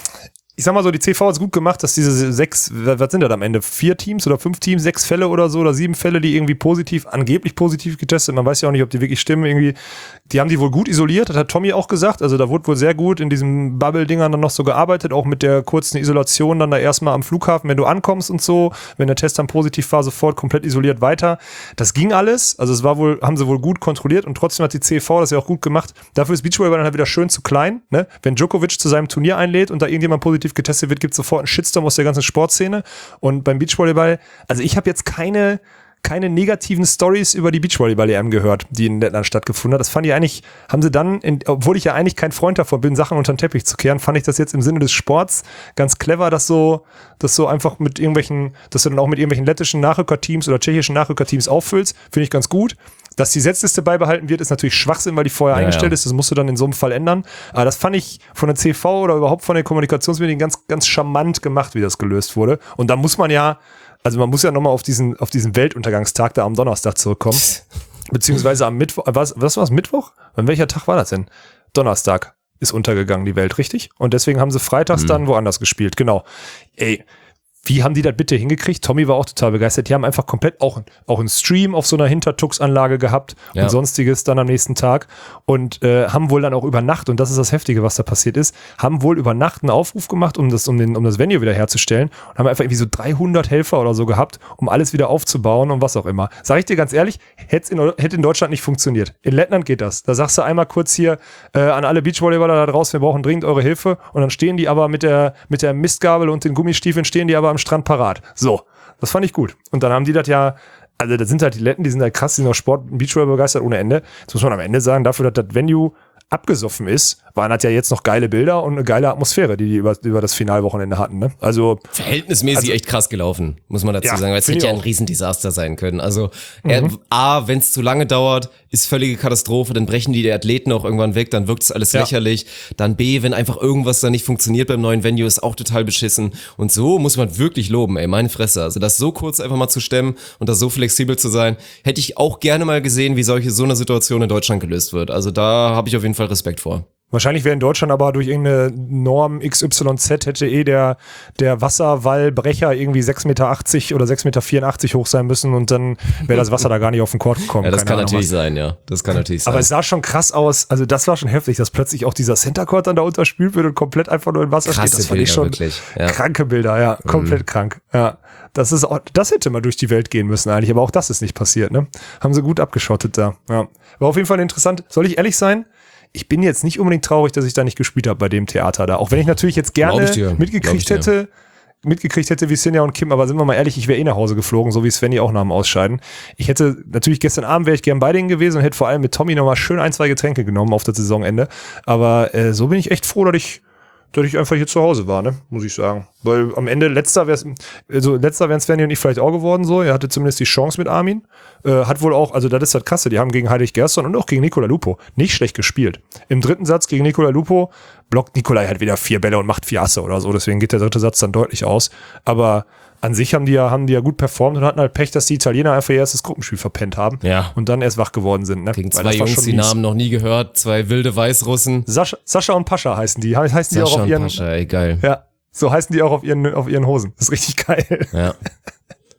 ich sag mal so, die C V hat es gut gemacht, dass diese sechs, was sind das am Ende? Vier Teams oder fünf Teams, sechs Fälle oder so oder sieben Fälle, die irgendwie positiv, angeblich positiv getestet, man weiß ja auch nicht, ob die wirklich stimmen, irgendwie, die haben die wohl gut isoliert, das hat Tommy auch gesagt, also da wurde wohl sehr gut in diesen Bubble-Dingern dann noch so gearbeitet, auch mit der kurzen Isolation dann da erstmal am Flughafen, wenn du ankommst und so, wenn der Test dann positiv war, sofort komplett isoliert weiter. Das ging alles, also es war wohl, haben sie wohl gut kontrolliert und trotzdem hat die C V das ja auch gut gemacht. Dafür ist Beachvolleyball dann halt wieder schön zu klein, ne? Wenn Djokovic zu seinem Turnier einlädt und da irgendjemand positiv getestet wird, gibt es sofort einen Shitstorm aus der ganzen Sportszene. Und beim Beachvolleyball, also ich habe jetzt keine keine negativen Stories über die Beachvolleyball-E M gehört, die in Lettland stattgefunden hat. Das fand ich eigentlich, haben sie dann, in, obwohl ich ja eigentlich kein Freund davon bin, Sachen unter den Teppich zu kehren, fand ich das jetzt im Sinne des Sports ganz clever, dass so, dass so einfach mit irgendwelchen, dass du dann auch mit irgendwelchen lettischen Nachrückerteams oder tschechischen Nachrückerteams auffüllst, finde ich ganz gut. Dass die Setzliste beibehalten wird, ist natürlich Schwachsinn, weil die vorher ja, eingestellt ja. ist. Das musst du dann in so einem Fall ändern. Aber das fand ich von der C V oder überhaupt von den Kommunikationsmedien ganz, ganz charmant gemacht, wie das gelöst wurde. Und da muss man ja, also man muss ja nochmal auf diesen, auf diesen Weltuntergangstag da am Donnerstag zurückkommen. Beziehungsweise am Mittwoch, was, was war es, Mittwoch? An welcher Tag war das denn? Donnerstag ist untergegangen, die Welt, richtig? Und deswegen haben sie freitags mhm. dann woanders gespielt, genau. Ey, wie haben die das bitte hingekriegt? Tommy war auch total begeistert. Die haben einfach komplett auch, auch einen Stream auf so einer Hintertux-Anlage gehabt ja. und sonstiges dann am nächsten Tag und äh, haben wohl dann auch über Nacht, und das ist das Heftige, was da passiert ist, haben wohl über Nacht einen Aufruf gemacht, um das, um den, um das Venue wieder herzustellen und haben einfach irgendwie so dreihundert Helfer oder so gehabt, um alles wieder aufzubauen und was auch immer. Sag ich dir ganz ehrlich, hätte in, hätte in Deutschland nicht funktioniert. In Lettland geht das. Da sagst du einmal kurz hier äh, an alle Beachvolleyballer da draußen, wir brauchen dringend eure Hilfe, und dann stehen die aber mit der, mit der Mistgabel und den Gummistiefeln stehen die aber am Strand parat. So, das fand ich gut. Und dann haben die das ja, also das sind halt die Letten, die sind halt krass, die sind auch Sport, Beachvolleyball begeistert ohne Ende. Jetzt muss man am Ende sagen, dafür, dass das Venue abgesoffen ist, waren das ja jetzt noch geile Bilder und eine geile Atmosphäre, die die über, über das Finalwochenende hatten. Ne? Also verhältnismäßig also, echt krass gelaufen, muss man dazu ja, sagen, weil es hätte ja ein Riesendesaster sein können. Also mhm. er, A, wenn es zu lange dauert, ist völlige Katastrophe, dann brechen die, die Athleten auch irgendwann weg, dann wirkt es alles ja. lächerlich. Dann B, wenn einfach irgendwas da nicht funktioniert beim neuen Venue, ist auch total beschissen. Und so muss man wirklich loben, ey, meine Fresse. Also das so kurz einfach mal zu stemmen und das so flexibel zu sein, hätte ich auch gerne mal gesehen, wie solche so eine Situation in Deutschland gelöst wird. Also da habe ich auf jeden Fall Respekt vor. Wahrscheinlich wäre in Deutschland aber durch irgendeine Norm X Y Z hätte eh der, der Wasserwallbrecher irgendwie sechs Meter achtzig oder sechs Meter vierundachtzig hoch sein müssen und dann wäre das Wasser da gar nicht auf den Court gekommen. Ja, das Keine kann Ahnung, natürlich was. sein, ja. Das kann natürlich sein. Aber es sah schon krass aus, also das war schon heftig, dass plötzlich auch dieser Center Court dann da unterspült wird und komplett einfach nur in Wasser Krasse steht. Das fand Bilder, ich schon wirklich. Ja. Kranke Bilder, ja, komplett mhm. krank. Ja, das ist auch, das hätte mal durch die Welt gehen müssen eigentlich, aber auch das ist nicht passiert, ne? Haben sie gut abgeschottet da. Ja. War auf jeden Fall interessant. Soll ich ehrlich sein? Ich bin jetzt nicht unbedingt traurig, dass ich da nicht gespielt habe bei dem Theater da. Auch wenn ich natürlich jetzt gerne mitgekriegt hätte, mitgekriegt hätte wie Sinja und Kim, aber sind wir mal ehrlich, ich wäre eh nach Hause geflogen, so wie Svenny auch nach dem Ausscheiden. Ich hätte, natürlich gestern Abend wäre ich gern bei denen gewesen und hätte vor allem mit Tommy nochmal schön ein, zwei Getränke genommen auf das Saisonende. Aber äh, so bin ich echt froh, dass ich dass ich einfach hier zu Hause war, ne, muss ich sagen. Weil am Ende letzter wäre also letzter wären Svenny und ich vielleicht auch geworden so. Er hatte zumindest die Chance mit Armin. Äh, hat wohl auch, also das ist halt krasse, die haben gegen Heilig Gerson und auch gegen Nicola Lupo nicht schlecht gespielt. Im dritten Satz gegen Nicola Lupo blockt Nicolai halt wieder vier Bälle und macht vier Asse oder so, deswegen geht der dritte Satz dann deutlich aus. Aber an sich haben die ja, haben die ja gut performt und hatten halt Pech, dass die Italiener einfach ihr erstes Gruppenspiel verpennt haben ja. und dann erst wach geworden sind. Ne? Gegen zwei Jungs, die Namen noch nie gehört, zwei wilde Weißrussen. Sascha, Sascha und Pascha heißen die. Heißen Sascha die auch auf und ihren, Pascha, ey, geil. Ja, so heißen die auch auf ihren, auf ihren Hosen. Das ist richtig geil. Ja.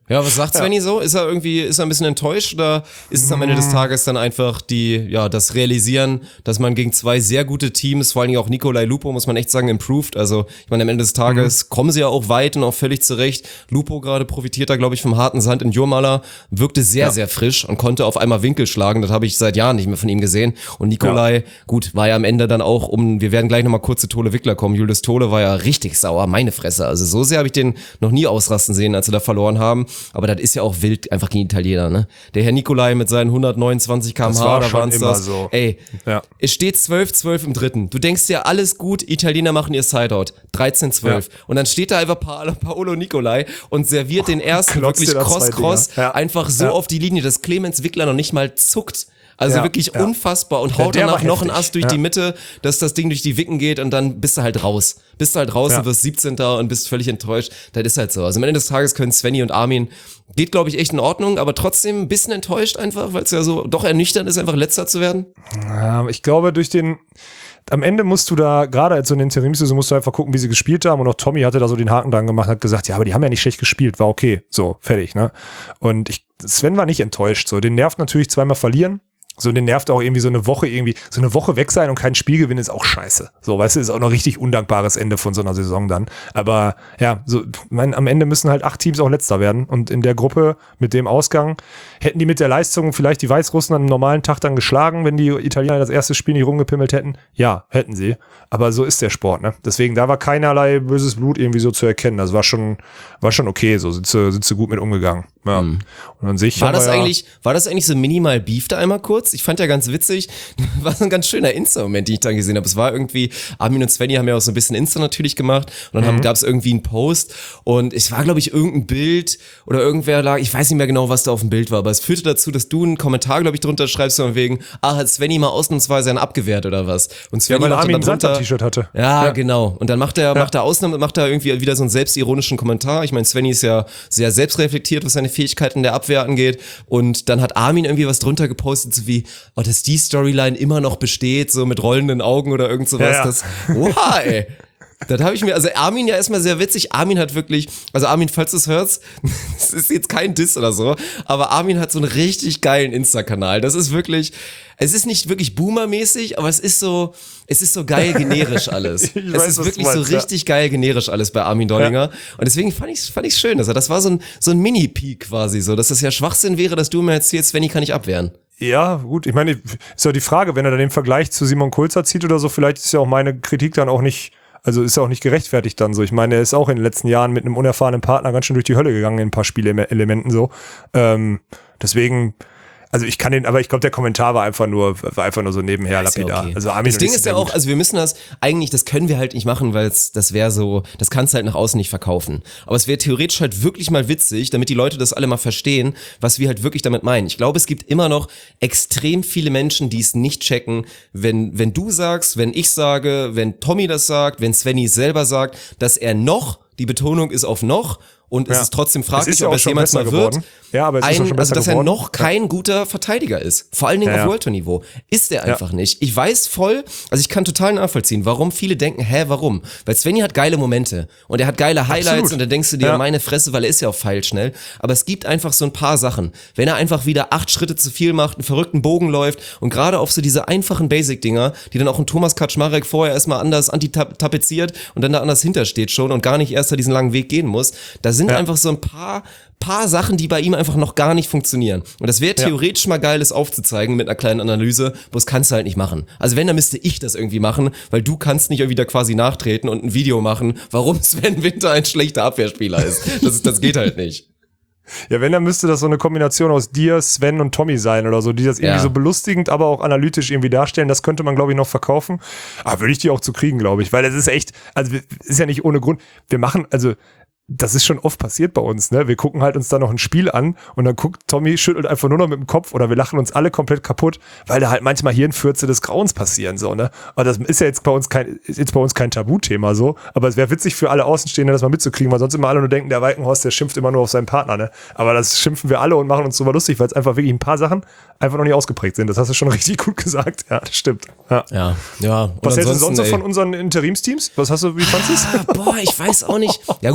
Ja, was sagt Svenny ja. so? Ist er irgendwie, ist er ein bisschen enttäuscht oder ist es am Ende des Tages dann einfach die, ja, das Realisieren, dass man gegen zwei sehr gute Teams, vor allen Dingen auch Nicolai Lupo, muss man echt sagen, improved. Also, ich meine, am Ende des Tages mhm. kommen sie ja auch weit und auch völlig zurecht. Lupo gerade profitiert da, glaube ich, vom harten Sand in Jurmala, wirkte sehr, ja. sehr frisch und konnte auf einmal Winkel schlagen. Das habe ich seit Jahren nicht mehr von ihm gesehen. Und Nicolai, ja. gut, war ja am Ende dann auch um, wir werden gleich nochmal kurz zu Tole Wickler kommen. Julius Tole war ja richtig sauer, meine Fresse. Also, so sehr habe ich den noch nie ausrasten sehen, als sie da verloren haben. Aber das ist ja auch wild, einfach gegen Italiener, ne? Der Herr Nicolai mit seinen hundertneunundzwanzig Kilometer pro Stunde, da waren es das. So. Ey, ja. es steht zwölf zwölf im dritten. Du denkst dir, alles gut, Italiener machen ihr Sideout. dreizehn zwölf. Ja. Und dann steht da einfach pa- Paolo Nicolai und serviert oh, den ersten wirklich cross-cross ja. einfach so ja. auf die Linie, dass Clemens Wickler noch nicht mal zuckt. Also ja, wirklich ja. unfassbar und haut ja, danach noch einen Ast durch ja. die Mitte, dass das Ding durch die Wicken geht und dann bist du halt raus. Bist du halt raus ja. und wirst siebzehnter und bist völlig enttäuscht. Das ist halt so. Also am Ende des Tages können Svenny und Armin, geht glaube ich echt in Ordnung, aber trotzdem ein bisschen enttäuscht einfach, weil es ja so doch ernüchternd ist, einfach Letzter zu werden. Ja, ich glaube durch den... Am Ende musst du da, gerade als so eine Interimsaison, musst du einfach gucken, wie sie gespielt haben. Und auch Tommy hatte da so den Haken dran gemacht, hat gesagt, ja, aber die haben ja nicht schlecht gespielt, war okay. So, fertig, ne? Und ich, Sven war nicht enttäuscht. So, den nervt natürlich zweimal verlieren. So, den nervt auch irgendwie so eine Woche irgendwie, so eine Woche weg sein und kein Spiel gewinnen ist auch scheiße. So, weißt du, ist auch noch richtig undankbares Ende von so einer Saison dann. Aber ja, so, mein, am Ende müssen halt acht Teams auch Letzter werden. Und in der Gruppe mit dem Ausgang hätten die mit der Leistung vielleicht die Weißrussen an einem normalen Tag dann geschlagen, wenn die Italiener das erste Spiel nicht rumgepimmelt hätten. Ja, hätten sie. Aber so ist der Sport, ne? Deswegen, da war keinerlei böses Blut irgendwie so zu erkennen. Das war schon, war schon okay. So sind sie, sind sie gut mit umgegangen. Ja. Mhm. Und an sich war das ja eigentlich, war das eigentlich so minimal Beef da einmal kurz? Ich fand ja ganz witzig, war so ein ganz schöner Insta-Moment, den ich dann gesehen habe. Es war irgendwie, Armin und Svenny haben ja auch so ein bisschen Insta natürlich gemacht und dann mhm. gab es irgendwie einen Post und es war, glaube ich, irgendein Bild oder irgendwer lag, ich weiß nicht mehr genau, was da auf dem Bild war, aber es führte dazu, dass du einen Kommentar, glaube ich, drunter schreibst von wegen, ah, hat Svenny mal ausnahmsweise einen abgewehrt oder was? Und Svenny ja, weil macht Armin dann drunter, ein T-Shirt hatte. Ja, ja, genau. Und dann macht er, ja. macht er Ausnahme, macht er irgendwie wieder so einen selbstironischen Kommentar. Ich meine, Svenny ist ja sehr selbstreflektiert, was seine Fähigkeiten der Abwehr angeht. Und dann hat Armin irgendwie was drunter gepostet, so wie, oh, dass die Storyline immer noch besteht, so mit rollenden Augen oder irgend sowas. Ja, ja. Das, oha, ey. Das habe ich mir, also Armin ja erstmal sehr witzig. Armin hat wirklich, also Armin, falls du es hörst, das ist jetzt kein Diss oder so, aber Armin hat so einen richtig geilen Insta-Kanal. Das ist wirklich, es ist nicht wirklich Boomer-mäßig, aber es ist so, es ist so geil generisch alles. es weiß, ist wirklich meinst, so richtig ja. geil generisch alles bei Armin Dollinger. Ja. Und deswegen fand ich fand ich schön, dass er, das war so ein, so ein Mini-Peak quasi so, dass das ja Schwachsinn wäre, dass du mir erzählst, Svenny kann ich abwehren. Ja, gut, ich meine, ist ja die Frage, wenn er dann den Vergleich zu Simon Kulzer zieht oder so, vielleicht ist ja auch meine Kritik dann auch nicht, also ist ja auch nicht gerechtfertigt dann so. Ich meine, er ist auch in den letzten Jahren mit einem unerfahrenen Partner ganz schön durch die Hölle gegangen in ein paar Spielelementen so. Ähm, deswegen, also ich kann den, aber ich glaube, der Kommentar war einfach nur, war einfach nur so nebenher lapidar. Okay. Also Armin das Ding ist ja auch, also wir müssen das, eigentlich, das können wir halt nicht machen, weil es, das wäre so, das kannst du halt nach außen nicht verkaufen. Aber es wäre theoretisch halt wirklich mal witzig, damit die Leute das alle mal verstehen, was wir halt wirklich damit meinen. Ich glaube, es gibt immer noch extrem viele Menschen, die es nicht checken, wenn, wenn du sagst, wenn ich sage, wenn Tommy das sagt, wenn Svenny selber sagt, dass er noch, die Betonung ist auf noch, und es ja. ist trotzdem fraglich, es ja ob es jemals mal wird, ja, aber es ein, ist schon also dass geworden. er noch kein ja. guter Verteidiger ist. Vor allen Dingen ja, auf World Tour Niveau. Ist er einfach ja. nicht. Ich weiß voll, also ich kann total nachvollziehen, warum viele denken, hä, warum? Weil Svenny hat geile Momente und er hat geile Highlights Absolut. Und dann denkst du dir, ja. meine Fresse, weil er ist ja auch feilschnell. Aber es gibt einfach so ein paar Sachen. Wenn er einfach wieder acht Schritte zu viel macht, einen verrückten Bogen läuft und gerade auf so diese einfachen Basic-Dinger, die dann auch ein Thomas Kaczmarek vorher erstmal anders antitapeziert und dann da anders hintersteht schon und gar nicht erst da diesen langen Weg gehen muss, da sind ja. einfach so ein paar Paar, paar Sachen, die bei ihm einfach noch gar nicht funktionieren. Und das wäre theoretisch ja. mal geil, das aufzuzeigen mit einer kleinen Analyse, bloß kannst du halt nicht machen. Also wenn, dann müsste ich das irgendwie machen, weil du kannst nicht irgendwie da quasi nachtreten und ein Video machen, warum Sven Winter ein schlechter Abwehrspieler ist. Das, ist, das geht halt nicht. Ja, wenn, dann müsste das so eine Kombination aus dir, Sven und Tommy sein oder so, die das irgendwie ja. so belustigend, aber auch analytisch irgendwie darstellen. Das könnte man, glaube ich, noch verkaufen. Aber würde ich die auch zu kriegen, glaube ich. Weil es ist echt, also ist ja nicht ohne Grund. Wir machen, also das ist schon oft passiert bei uns, ne? Wir gucken halt uns da noch ein Spiel an und dann guckt Tommy, schüttelt einfach nur noch mit dem Kopf oder wir lachen uns alle komplett kaputt, weil da halt manchmal Hirnfürze des Grauens passieren, so, ne? Aber das ist ja jetzt bei uns kein, ist jetzt bei uns kein Tabuthema, so. Aber es wäre witzig für alle Außenstehenden, das mal mitzukriegen, weil sonst immer alle nur denken, der Walkenhorst, der schimpft immer nur auf seinen Partner, ne? Aber das schimpfen wir alle und machen uns drüber lustig, weil es einfach wirklich ein paar Sachen einfach noch nicht ausgeprägt sind. Das hast du schon richtig gut gesagt. Ja, das stimmt. Ja. Ja, ja. Was hältst du sonst so von unseren Interimsteams? Was hast du, wie fandest du es? Boah, ich weiß auch nicht. Ja gut, also erstmal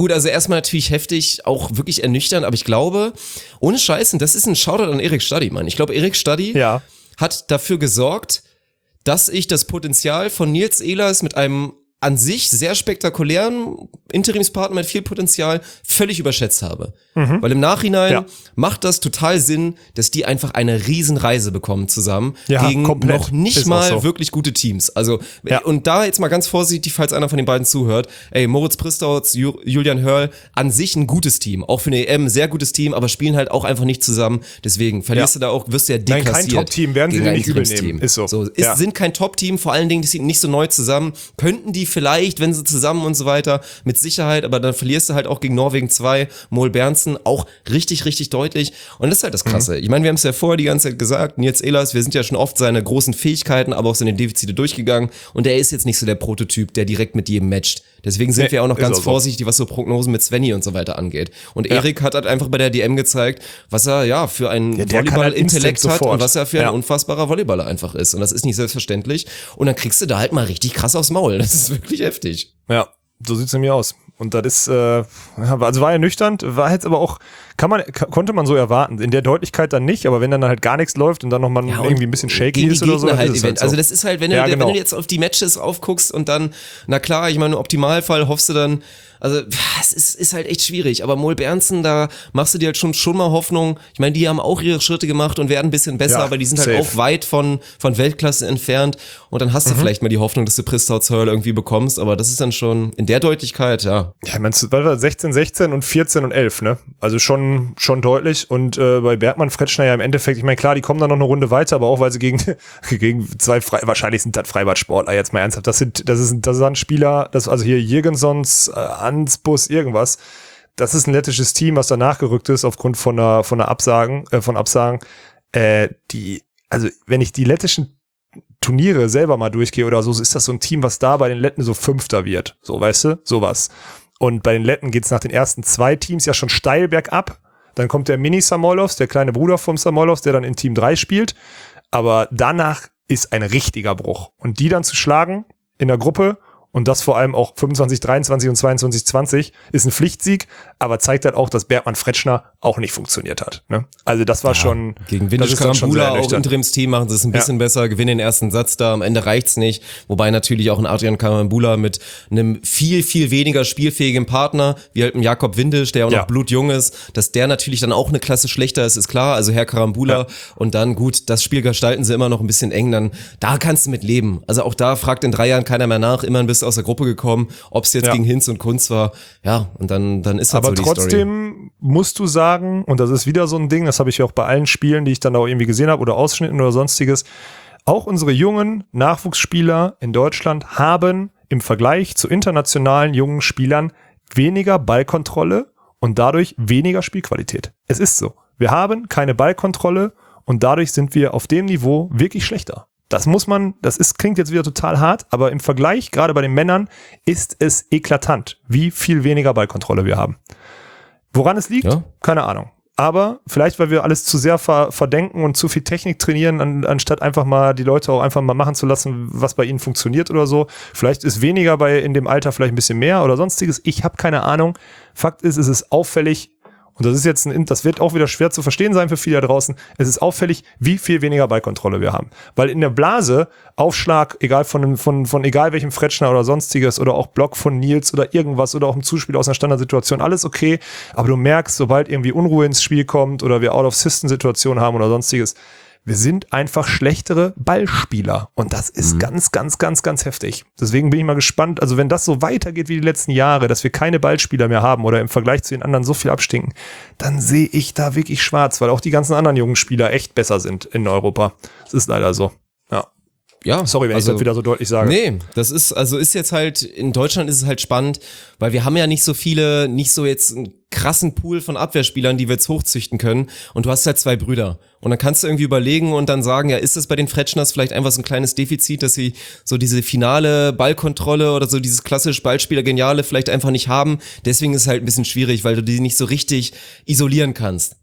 erstmal natürlich heftig, auch wirklich ernüchternd, aber ich glaube, ohne Scheiß, und das ist ein Shoutout an Erik Stadi, Mann. Ich glaube, Erik Stadi ja. hat dafür gesorgt, dass ich das Potenzial von Nils Ehlers mit einem an sich sehr spektakulären Interimspartner mit viel Potenzial völlig überschätzt habe. Mhm. Weil im Nachhinein ja. macht das total Sinn, dass die einfach eine Riesenreise bekommen zusammen ja, gegen komplett. noch nicht Ist mal so. wirklich gute Teams. Also ja. und da jetzt mal ganz vorsichtig, falls einer von den beiden zuhört, ey, Moritz Pristauz, Ju- Julian Hörl, an sich ein gutes Team, auch für eine E M, sehr gutes Team, aber spielen halt auch einfach nicht zusammen. Deswegen verlierst ja. du da auch, wirst du ja deklassiert. Nein, kein Top-Team, werden sie dir nicht übel nehmen. Ist so. so ist, ja. sind kein Top-Team, vor allen Dingen, die sind nicht so neu zusammen. Könnten die vielleicht, wenn sie zusammen und so weiter, mit Sicherheit, aber dann verlierst du halt auch gegen Norwegen zwei, Mol Berntsen, auch richtig, richtig deutlich. Und das ist halt das Krasse. Mhm. Ich meine, wir haben es ja vorher die ganze Zeit gesagt, Nils Ehlers, wir sind ja schon oft seine großen Fähigkeiten, aber auch seine Defizite durchgegangen und er ist jetzt nicht so der Prototyp, der direkt mit jedem matcht. Deswegen sind nee, wir auch noch ganz auch vorsichtig, was so Prognosen mit Svenny und so weiter angeht. Und ja. Erik hat halt einfach bei der D M gezeigt, was er ja für einen ja, Volleyball-Intellekt hat und was er für ja. ein unfassbarer Volleyballer einfach ist. Und das ist nicht selbstverständlich. Und dann kriegst du da halt mal richtig krass aufs Maul. Das ist wirklich heftig. Ja. So sieht's nämlich aus. Und das ist, äh, also war ernüchternd, war jetzt aber auch, kann man, konnte man so erwarten. In der Deutlichkeit dann nicht, aber wenn dann halt gar nichts läuft und dann nochmal ja, irgendwie ein bisschen shaky ist oder so, dann halt ist es halt so. Also das ist halt, wenn du, ja, genau. wenn du jetzt auf die Matches aufguckst und dann, na klar, ich meine, im Optimalfall hoffst du dann, also es ist, ist halt echt schwierig, aber Mol Berntsen, da machst du dir halt schon, schon mal Hoffnung. Ich meine, die haben auch ihre Schritte gemacht und werden ein bisschen besser, ja, aber die sind halt safe. Auch weit von, von Weltklasse entfernt und dann hast du mhm. vielleicht mal die Hoffnung, dass du Pristauz Hörl irgendwie bekommst, aber das ist dann schon in der Deutlichkeit, ja. Ja, ich meine, sechzehn, sechzehn und vierzehn und elf, ne? Also schon, schon deutlich und äh, bei Bergmann, Fretschner ja im Endeffekt, ich meine, klar, die kommen dann noch eine Runde weiter, aber auch, weil sie gegen, gegen zwei, Fre- wahrscheinlich sind das Freibadsportler, jetzt mal ernsthaft, das sind, das ist, das ist ein Spieler, das, also hier Jürgensons, äh, Ansbus, irgendwas, das ist ein lettisches Team, was da nachgerückt ist aufgrund von einer, von einer Absagen, äh, von Absagen, äh, die, also wenn ich die lettischen Turniere selber mal durchgehe oder so, ist das so ein Team, was da bei den Letten so Fünfter wird, so, weißt du, sowas. Und bei den Letten geht's nach den ersten zwei Teams ja schon steil bergab. Dann kommt der Mini-Samoilovs, der kleine Bruder vom Samoilovs, der dann in Team drei spielt. Aber danach ist ein richtiger Bruch. Und die dann zu schlagen in der Gruppe und das vor allem auch fünfundzwanzig dreiundzwanzig und zweiundzwanzig zwanzig ist ein Pflichtsieg, aber zeigt halt auch, dass Bergmann Fretschner auch nicht funktioniert hat. Ne? Also das war ja, schon... Gegen Windisch Karambula auch Interimsteam machen sie es ein bisschen ja. besser, gewinnen den ersten Satz da, am Ende reicht's nicht. Wobei natürlich auch ein Adrian Karambula mit einem viel, viel weniger spielfähigen Partner, wie halt ein Jakob Windisch, der auch noch ja. blutjung ist, dass der natürlich dann auch eine Klasse schlechter ist, ist klar. Also Herr Karambula ja. und dann gut, das Spiel gestalten sie immer noch ein bisschen eng, dann da kannst du mit leben. Also auch da fragt in drei Jahren keiner mehr nach, immerhin bist du aus der Gruppe gekommen, ob es jetzt ja. gegen Hinz und Kunz war. Ja, und dann, dann ist halt aber so die Story. Aber trotzdem musst du sagen, und das ist wieder so ein Ding, das habe ich ja auch bei allen Spielen, die ich dann auch irgendwie gesehen habe oder Ausschnitten oder sonstiges, auch unsere jungen Nachwuchsspieler in Deutschland haben im Vergleich zu internationalen jungen Spielern weniger Ballkontrolle und dadurch weniger Spielqualität. Es ist so. Wir haben keine Ballkontrolle und dadurch sind wir auf dem Niveau wirklich schlechter. Das muss man, das ist, klingt jetzt wieder total hart, aber im Vergleich, gerade bei den Männern, ist es eklatant, wie viel weniger Ballkontrolle wir haben. Woran es liegt? Ja. Keine Ahnung. Aber vielleicht, weil wir alles zu sehr ver- verdenken und zu viel Technik trainieren, an, anstatt einfach mal die Leute auch einfach mal machen zu lassen, was bei ihnen funktioniert oder so. Vielleicht ist weniger bei in dem Alter vielleicht ein bisschen mehr oder sonstiges. Ich habe keine Ahnung. Fakt ist, es ist auffällig. Und das ist jetzt ein, das wird auch wieder schwer zu verstehen sein für viele da draußen. Es ist auffällig, wie viel weniger Ballkontrolle wir haben. Weil in der Blase, Aufschlag, egal von, von, von egal welchem Fretschner oder sonstiges oder auch Block von Nils oder irgendwas oder auch ein Zuspiel aus einer Standardsituation, alles okay. Aber du merkst, sobald irgendwie Unruhe ins Spiel kommt oder wir Out-of-System-Situationen haben oder sonstiges, wir sind einfach schlechtere Ballspieler. Und das ist mhm. ganz, ganz, ganz, ganz heftig. Deswegen bin ich mal gespannt. Also wenn das so weitergeht wie die letzten Jahre, dass wir keine Ballspieler mehr haben oder im Vergleich zu den anderen so viel abstinken, dann sehe ich da wirklich schwarz, weil auch die ganzen anderen jungen Spieler echt besser sind in Europa. Das ist leider so. Ja. Ja, sorry, wenn also, ich das wieder so deutlich sage. Nee, das ist, also ist jetzt halt, in Deutschland ist es halt spannend, weil wir haben ja nicht so viele, nicht so jetzt einen krassen Pool von Abwehrspielern, die wir jetzt hochzüchten können. Und du hast halt zwei Brüder. Und dann kannst du irgendwie überlegen und dann sagen, ja, ist es bei den Fretschners vielleicht einfach so ein kleines Defizit, dass sie so diese finale Ballkontrolle oder so dieses klassisch Ballspieler-Geniale vielleicht einfach nicht haben. Deswegen ist es halt ein bisschen schwierig, weil du die nicht so richtig isolieren kannst.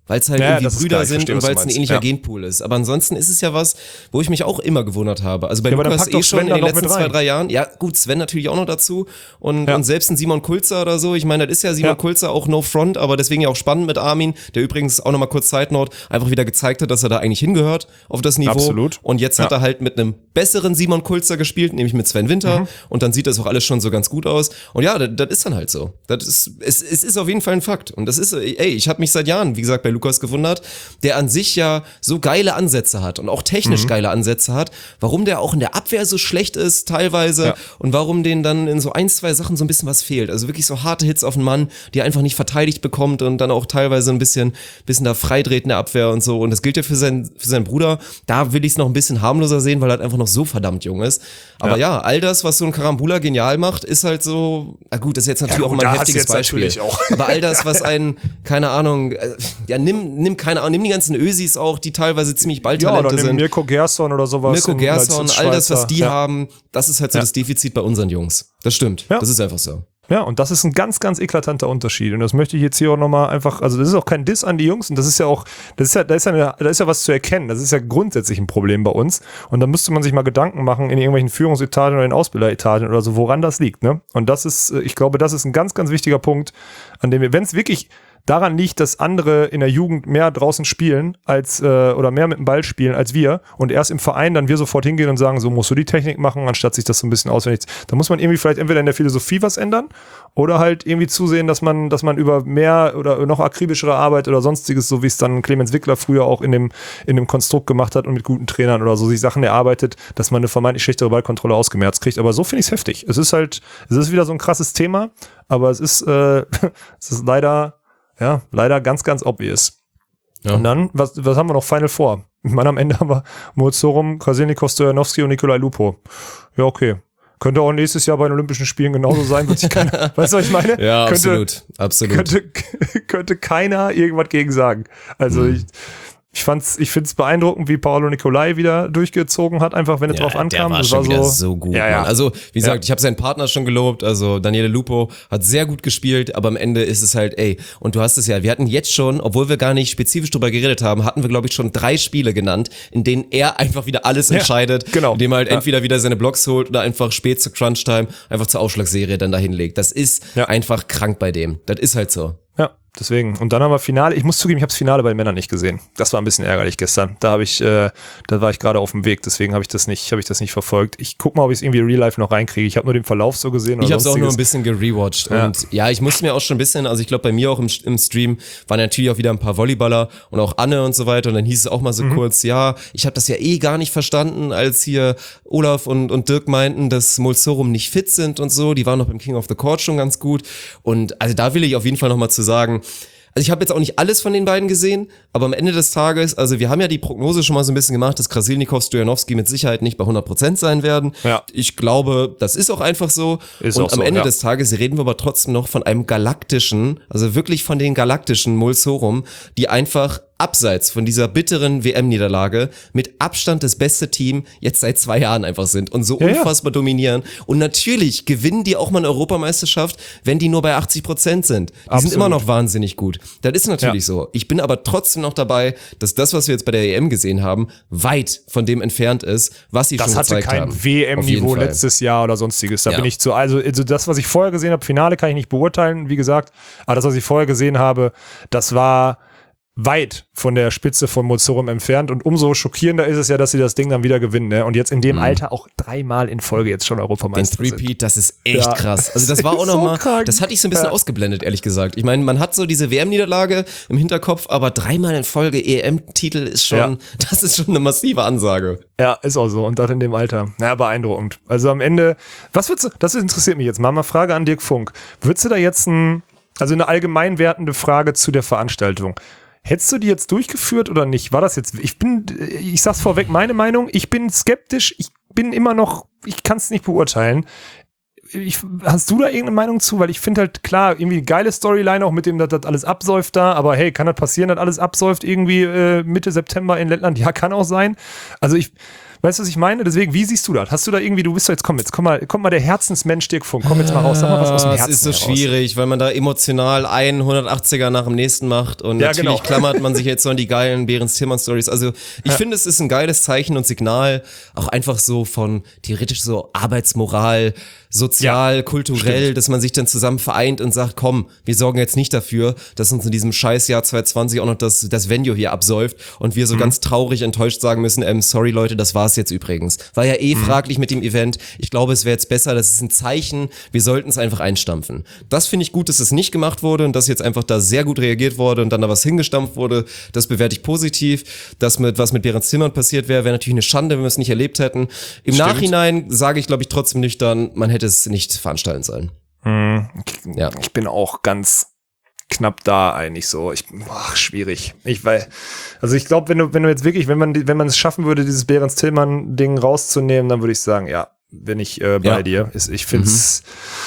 weil es halt ja, irgendwie Brüder geil, sind verstehe, und weil es ein ähnlicher ja. Genpool ist. Aber ansonsten ist es ja was, wo ich mich auch immer gewundert habe. Also bei ja, Lukas eh schon in den letzten zwei, rein. drei Jahren. Ja gut, Sven natürlich auch noch dazu und, ja. und selbst ein Simon Kulzer oder so. Ich meine, das ist ja Simon ja. Kulzer auch no front, aber deswegen ja auch spannend mit Armin, der übrigens auch nochmal kurz Side Note einfach wieder gezeigt hat, dass er da eigentlich hingehört auf das Niveau. Absolut. Und jetzt ja. hat er halt mit einem besseren Simon Kulzer gespielt, nämlich mit Sven Winter mhm. und dann sieht das auch alles schon so ganz gut aus. Und ja, das, das ist dann halt so. Das ist, es, es ist auf jeden Fall ein Fakt. Und das ist, ey, ich habe mich seit Jahren, wie gesagt, bei Lukas gewundert, der an sich ja so geile Ansätze hat und auch technisch mhm. geile Ansätze hat, warum der auch in der Abwehr so schlecht ist teilweise ja. und warum denen dann in so ein, zwei Sachen so ein bisschen was fehlt. Also wirklich so harte Hits auf den Mann, die er einfach nicht verteidigt bekommt und dann auch teilweise ein bisschen, bisschen da freidreht in der Abwehr und so. Und das gilt ja für seinen, für seinen Bruder. Da will ich es noch ein bisschen harmloser sehen, weil er halt einfach noch so verdammt jung ist. Aber ja, ja all das, was so ein Karambula genial macht, ist halt so, na gut, das ist jetzt natürlich ja, gut, auch mal ein heftiges Beispiel. Auch. Aber all das, was einen, keine Ahnung, ja, nimm, nimm keine Ahnung, nimm die ganzen Ösis auch, die teilweise ziemlich Balltalente ja, oder sind. Mirko Gerson oder sowas. Mirko Gerson, all das, was die ja. haben, das ist halt so ja. das Defizit bei unseren Jungs. Das stimmt. Ja. Das ist einfach so. Ja, und das ist ein ganz, ganz eklatanter Unterschied. Und das möchte ich jetzt hier auch nochmal einfach, also das ist auch kein Diss an die Jungs und das ist ja auch, das ist ja, da ist ja, eine, da ist ja was zu erkennen. Das ist ja grundsätzlich ein Problem bei uns. Und da müsste man sich mal Gedanken machen in irgendwelchen Führungsetagen oder in Ausbilderetagen oder so, woran das liegt, ne? Und das ist, ich glaube, das ist ein ganz, ganz wichtiger Punkt, an dem wir, wenn es wirklich daran liegt, dass andere in der Jugend mehr draußen spielen als äh, oder mehr mit dem Ball spielen als wir und erst im Verein dann wir sofort hingehen und sagen, so musst du die Technik machen, anstatt sich das so ein bisschen auswendig. Da muss man irgendwie vielleicht entweder in der Philosophie was ändern oder halt irgendwie zusehen, dass man, dass man über mehr oder noch akribischere Arbeit oder sonstiges, so wie es dann Clemens Wickler früher auch in dem in dem Konstrukt gemacht hat und mit guten Trainern oder so sich Sachen erarbeitet, dass man eine vermeintlich schlechtere Ballkontrolle ausgemerzt kriegt. Aber so finde ich es heftig. Es ist halt, es ist wieder so ein krasses Thema, aber es ist, äh, es ist leider Ja, leider ganz, ganz obvious. Ja. Und dann, was, was haben wir noch Final Four? Ich meine, am Ende haben wir Mozorum, Krasilnikov, Stojanowski und Nikolai Lupo. Ja, okay. Könnte auch nächstes Jahr bei den Olympischen Spielen genauso sein, wird sich keiner, weißt du, was ich meine? Ja, könnte, absolut, absolut. Könnte, könnte keiner irgendwas gegen sagen. Also mhm. ich, ich fand's, ich find's beeindruckend, wie Paolo Nicolai wieder durchgezogen hat, einfach wenn es ja, drauf ankam. Der war das schon war wieder so, so gut. Ja, ja. Also, wie gesagt, ja. ich habe seinen Partner schon gelobt, also Daniele Lupo hat sehr gut gespielt, aber am Ende ist es halt, ey, und du hast es ja, wir hatten jetzt schon, obwohl wir gar nicht spezifisch drüber geredet haben, hatten wir, glaube ich, schon drei Spiele genannt, in denen er einfach wieder alles ja, entscheidet, genau. indem er halt ja. entweder wieder seine Blocks holt oder einfach spät zur Crunch-Time einfach zur Aufschlagsserie dann dahin legt. Das ist ja. einfach krank bei dem. Das ist halt so. Ja, deswegen. Und dann haben wir Finale. Ich muss zugeben, ich habe das Finale bei den Männern nicht gesehen. Das war ein bisschen ärgerlich gestern. Da habe ich, äh, da war ich gerade auf dem Weg. Deswegen habe ich das nicht, habe ich das nicht verfolgt. Ich guck mal, ob ich es irgendwie Real Life noch reinkriege. Ich habe nur den Verlauf so gesehen. Oder ich habe es auch nur ein bisschen gerewatcht. Ja. Und ja, ich musste mir auch schon ein bisschen, also ich glaube bei mir auch im, im Stream waren natürlich auch wieder ein paar Volleyballer und auch Anne und so weiter. Und dann hieß es auch mal so mhm. kurz, ja, ich habe das ja eh gar nicht verstanden, als hier Olaf und, und Dirk meinten, dass Molsorum nicht fit sind und so. Die waren noch beim King of the Court schon ganz gut. Und also da will ich auf jeden Fall nochmal zu sagen, also ich habe jetzt auch nicht alles von den beiden gesehen, aber am Ende des Tages, also wir haben ja die Prognose schon mal so ein bisschen gemacht, dass Krasilnikov, Stojanowski mit Sicherheit nicht bei hundert Prozent sein werden. Ja. Ich glaube, das ist auch einfach so. Ist und auch am so, Ende ja. des Tages reden wir aber trotzdem noch von einem galaktischen, also wirklich von den galaktischen Molsorum, die einfach abseits von dieser bitteren W M-Niederlage mit Abstand das beste Team jetzt seit zwei Jahren einfach sind und so ja, unfassbar ja. dominieren. Und natürlich gewinnen die auch mal eine Europameisterschaft, wenn die nur bei achtzig Prozent sind. Die Absolut. sind immer noch wahnsinnig gut. Das ist natürlich ja. so. Ich bin aber trotzdem noch dabei, dass das, was wir jetzt bei der E M gesehen haben, weit von dem entfernt ist, was sie das schon gezeigt haben. Das hatte kein W M-Niveau letztes Jahr oder sonstiges. Da ja. bin ich zu, also, also das, was ich vorher gesehen habe, Finale kann ich nicht beurteilen, wie gesagt. Aber das, was ich vorher gesehen habe, das war weit von der Spitze von Molsorum entfernt und umso schockierender ist es ja, dass sie das Ding dann wieder gewinnen, ne? Und jetzt in dem mhm. Alter auch dreimal in Folge jetzt schon Europameister sind. Den Three-Peat, das ist echt ja. krass. Also das war auch nochmal, so das hatte ich so ein bisschen ja. ausgeblendet, ehrlich gesagt. Ich meine, man hat so diese W M-Niederlage im Hinterkopf, aber dreimal in Folge E M-Titel ist schon, ja. das ist schon eine massive Ansage. Ja, ist auch so. Und das in dem Alter. Ja, beeindruckend. Also am Ende, was würdest du, das interessiert mich jetzt mal, mal Frage an Dirk Funk. Würdest du da jetzt ein, also eine allgemein wertende Frage zu der Veranstaltung. Hättest du die jetzt durchgeführt oder nicht? War das jetzt, ich bin, ich sag's vorweg, meine Meinung, ich bin skeptisch, ich bin immer noch, ich kann es nicht beurteilen. Ich, hast du da irgendeine Meinung zu? Weil ich finde halt, klar, irgendwie eine geile Storyline auch mit dem, dass das alles absäuft da, aber hey, kann das passieren, dass alles absäuft irgendwie äh, Mitte September in Lettland? Ja, kann auch sein. Also ich, Weißt du, was ich meine? Deswegen, wie siehst du das? Hast du da irgendwie, du bist doch jetzt, komm, jetzt komm mal, komm mal der Herzensmensch Dirk Funk, komm jetzt mal raus, sag mal was aus dem Herzen. Es ist so heraus. schwierig, weil man da emotional einen hundertachtziger nach dem nächsten macht und Ja, natürlich genau. klammert man sich jetzt so an die geilen Behrens-Tillmann-Stories. Also ich Ja. finde, es ist ein geiles Zeichen und Signal, auch einfach so von theoretisch so Arbeitsmoral, sozial, Ja, kulturell, stimmt. dass man sich dann zusammen vereint und sagt, komm, wir sorgen jetzt nicht dafür, dass uns in diesem Scheißjahr zwanzig zwanzig auch noch das, das Venue hier absäuft und wir so Mhm. ganz traurig enttäuscht sagen müssen, ähm, sorry Leute, das war's jetzt übrigens. War ja eh Mhm. fraglich mit dem Event. Ich glaube, es wäre jetzt besser, das ist ein Zeichen, wir sollten es einfach einstampfen. Das finde ich gut, dass es nicht gemacht wurde und dass jetzt einfach da sehr gut reagiert wurde und dann da was hingestampft wurde. Das bewerte ich positiv. Das mit, was mit Behrens-Tillmann passiert wäre, wäre natürlich eine Schande, wenn wir es nicht erlebt hätten. Im Stimmt. Nachhinein sage ich, glaube ich, trotzdem nüchtern, man hätte es nicht veranstalten sollen. Ich, Ja. ich bin auch ganz knapp da eigentlich so. Ich, ach, schwierig. Ich weil, also ich glaube, wenn du, wenn du jetzt wirklich, wenn man, die- wenn man es schaffen würde, dieses Behrens-Tillmann-Ding rauszunehmen, dann würde ich sagen, ja, bin ich äh, bei Ja. dir. Ist, ich find's,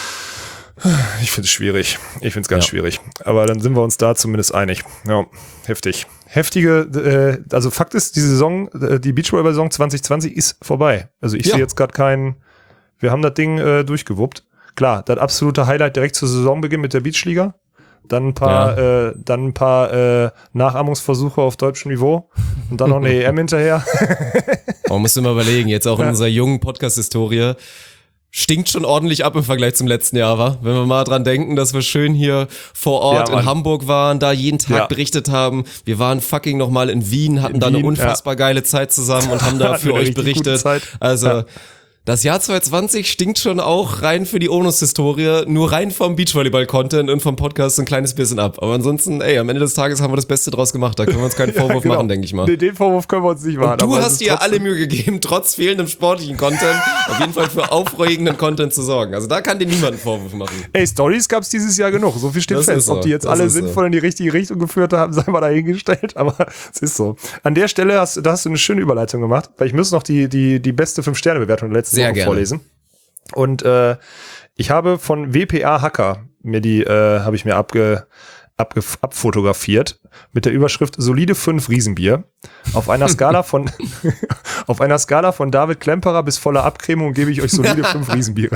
ich find's schwierig. Ich find's ganz Ja. schwierig. Aber dann sind wir uns da zumindest einig. Ja, heftig. Heftige, äh, also Fakt ist, die Saison, äh, die Beachvolleyball-Saison zwanzig zwanzig ist vorbei. Also ich Ja. sehe jetzt gerade keinen, wir haben das Ding äh, durchgewuppt. Klar, das absolute Highlight direkt zur Saisonbeginn mit der Beachliga. Dann ein paar, äh, dann ein paar äh, Nachahmungsversuche auf deutschem Niveau und dann noch eine E M hinterher. Man muss immer überlegen, jetzt auch in unserer jungen Podcast-Historie, stinkt schon ordentlich ab im Vergleich zum letzten Jahr, wa? Wenn wir mal dran denken, dass wir schön hier vor Ort Ja, Mann. in Hamburg waren, da jeden Tag Ja. berichtet haben. Wir waren fucking nochmal in Wien, hatten In da eine Wien, unfassbar geile Zeit zusammen und haben da Hatten für wir eine euch richtig gute berichtet. Zeit. Also Ja. das Jahr zwanzig zwanzig stinkt schon auch rein für die Onus-Historie, nur rein vom Beachvolleyball-Content und vom Podcast ein kleines bisschen ab. Aber ansonsten, ey, am Ende des Tages haben wir das Beste draus gemacht. Da können wir uns keinen Vorwurf Genau. machen, denke ich mal. Den, den Vorwurf können wir uns nicht machen. Du aber es hast ist dir trotzdem- alle Mühe gegeben, trotz fehlendem sportlichen Content, auf jeden Fall für aufregenden Content zu sorgen. Also da kann dir niemand einen Vorwurf machen. Ey, Stories gab es dieses Jahr genug. So viel steht Das fest. ist so. Ob die jetzt Das alle ist so. sinnvoll in die richtige Richtung geführt haben, sei mal dahingestellt. Aber es ist so. An der Stelle hast, da hast du eine schöne Überleitung gemacht, weil ich muss noch die, die, die beste fünf Sterne Bewertung der letzten Sehr Woche gerne. vorlesen. Und äh, ich habe von W P A Hacker mir die, äh, habe ich mir abge, abge, abfotografiert mit der Überschrift solide fünf Riesenbier. Auf einer Skala von auf einer Skala von David Klemperer bis voller Abcremung gebe ich euch solide fünf Riesenbiere.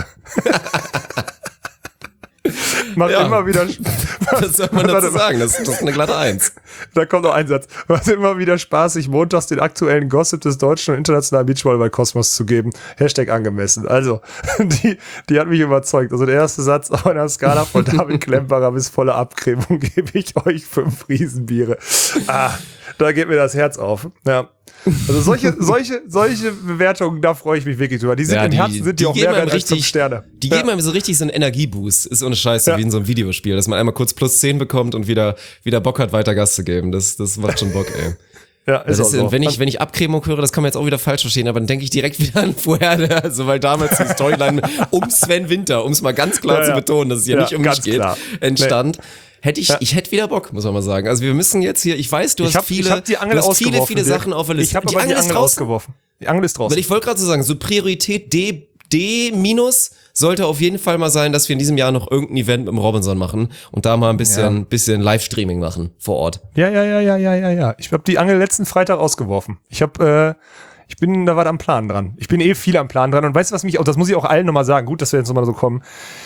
Macht Ja. immer wieder. Was soll man Warte dazu mal. sagen? Das, das ist eine glatte Eins. Da kommt noch ein Satz. Macht immer wieder spaßig, montags den aktuellen Gossip des deutschen und internationalen Beachvolleyball-Kosmos zu geben. Hashtag angemessen. Also, die, die hat mich überzeugt. Also der erste Satz auf einer Skala von David Klemperer bis volle Abcremung gebe ich euch fünf Riesenbiere. Ah, da geht mir das Herz auf. Ja. Also solche, solche, solche Bewertungen, da freue ich mich wirklich drüber. Die sind Ja, im die- Herzen, sind die, die auch geben mehr einem wert als fünf richtig- Sterne. Die Ja. geben einem so richtig so einen Energieboost. Ist ohne Scheiße, Ja. wie in so einem Videospiel, dass man einmal kurz plus zehn bekommt und wieder, wieder Bock hat, weiter Gas zu geben. Das, das macht schon Bock, ey. Ja, Das ist auch ist, so. wenn ich, wenn ich Abcremung höre, das kann man jetzt auch wieder falsch verstehen, aber dann denke ich direkt wieder an vorher, also weil damals die Storyline um Sven Winter, um es mal ganz klar Ja, zu ja. betonen, dass es hier Ja, nicht um ganz mich geht, klar. entstand. Hätte ich, Ja. ich hätte wieder Bock, muss man mal sagen. Also wir müssen jetzt hier, ich weiß, du Ich hast hab, viele, ich hab die Angel du hast viele, ausgeworfen. viele Dirk. Sachen auf der Liste. Ich habe die aber Angel die ist Angel draußen. ausgeworfen. Die Angel ist draußen. Weil ich wollte gerade so sagen, so Priorität D, D minus sollte auf jeden Fall mal sein, dass wir in diesem Jahr noch irgendein Event mit dem Robinson machen und da mal ein bisschen, Ja. bisschen Livestreaming machen vor Ort. Ja, ja, ja, ja, ja, ja, ja. Ich habe die Angel letzten Freitag ausgeworfen. Ich habe, äh, ich bin da was am Plan dran. Ich bin eh viel am Plan dran. Und weißt du, was mich auch, das muss ich auch allen nochmal sagen. Gut, dass wir jetzt nochmal so kommen.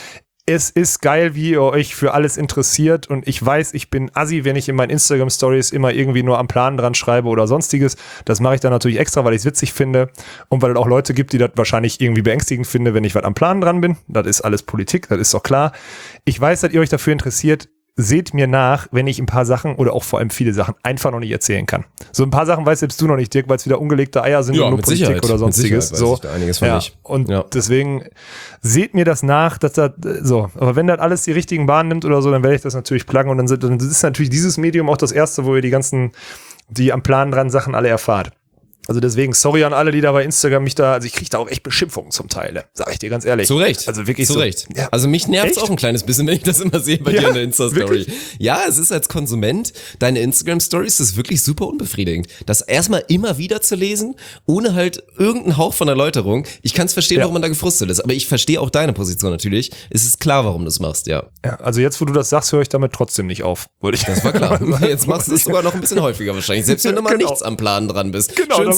Es ist geil, wie ihr euch für alles interessiert. Und ich weiß, ich bin assi, wenn ich in meinen Instagram-Stories immer irgendwie nur am Plan dran schreibe oder sonstiges. Das mache ich dann natürlich extra, weil ich es witzig finde. Und weil es auch Leute gibt, die das wahrscheinlich irgendwie beängstigend finden, wenn ich was am Plan dran bin. Das ist alles Politik, das ist doch klar. Ich weiß, dass ihr euch dafür interessiert. Seht mir nach, wenn ich ein paar Sachen oder auch vor allem viele Sachen einfach noch nicht erzählen kann. So ein paar Sachen weißt selbst du noch nicht, Dirk, weil es wieder ungelegte Eier sind Ja, und nur mit Politik Sicherheit, oder mit sonstiges. Sicherheit weiß So. ich da einiges von ja. nicht. Und Ja. deswegen seht mir das nach, dass das so. Aber wenn das alles die richtigen Bahnen nimmt oder so, dann werde ich das natürlich pluggen und dann, sind, dann ist natürlich dieses Medium auch das erste, wo ihr die ganzen, die am Plan dran Sachen alle erfahrt. Also deswegen, sorry an alle, die da bei Instagram mich da, also ich kriege da auch echt Beschimpfungen zum Teil, sag ich dir ganz ehrlich. Zu Recht. Also wirklich Zu so. Recht. Ja. Also mich nervt es Echt? auch ein kleines bisschen, wenn ich das immer sehe bei Ja, dir in der Insta-Story. wirklich? Ja, es ist als Konsument, deine Instagram-Stories, das ist wirklich super unbefriedigend. Das erstmal immer wieder zu lesen, ohne halt irgendeinen Hauch von Erläuterung. Ich kann es verstehen, Ja. warum man da gefrustet ist, aber ich verstehe auch deine Position natürlich. Es ist klar, warum du es machst, ja. Ja, also jetzt, wo du das sagst, höre ich damit trotzdem nicht auf. Wollte ich Das war klar. Jetzt machst du es sogar noch ein bisschen häufiger wahrscheinlich, selbst wenn du mal Genau. nichts am Plan dran bist. Genau, Schön dann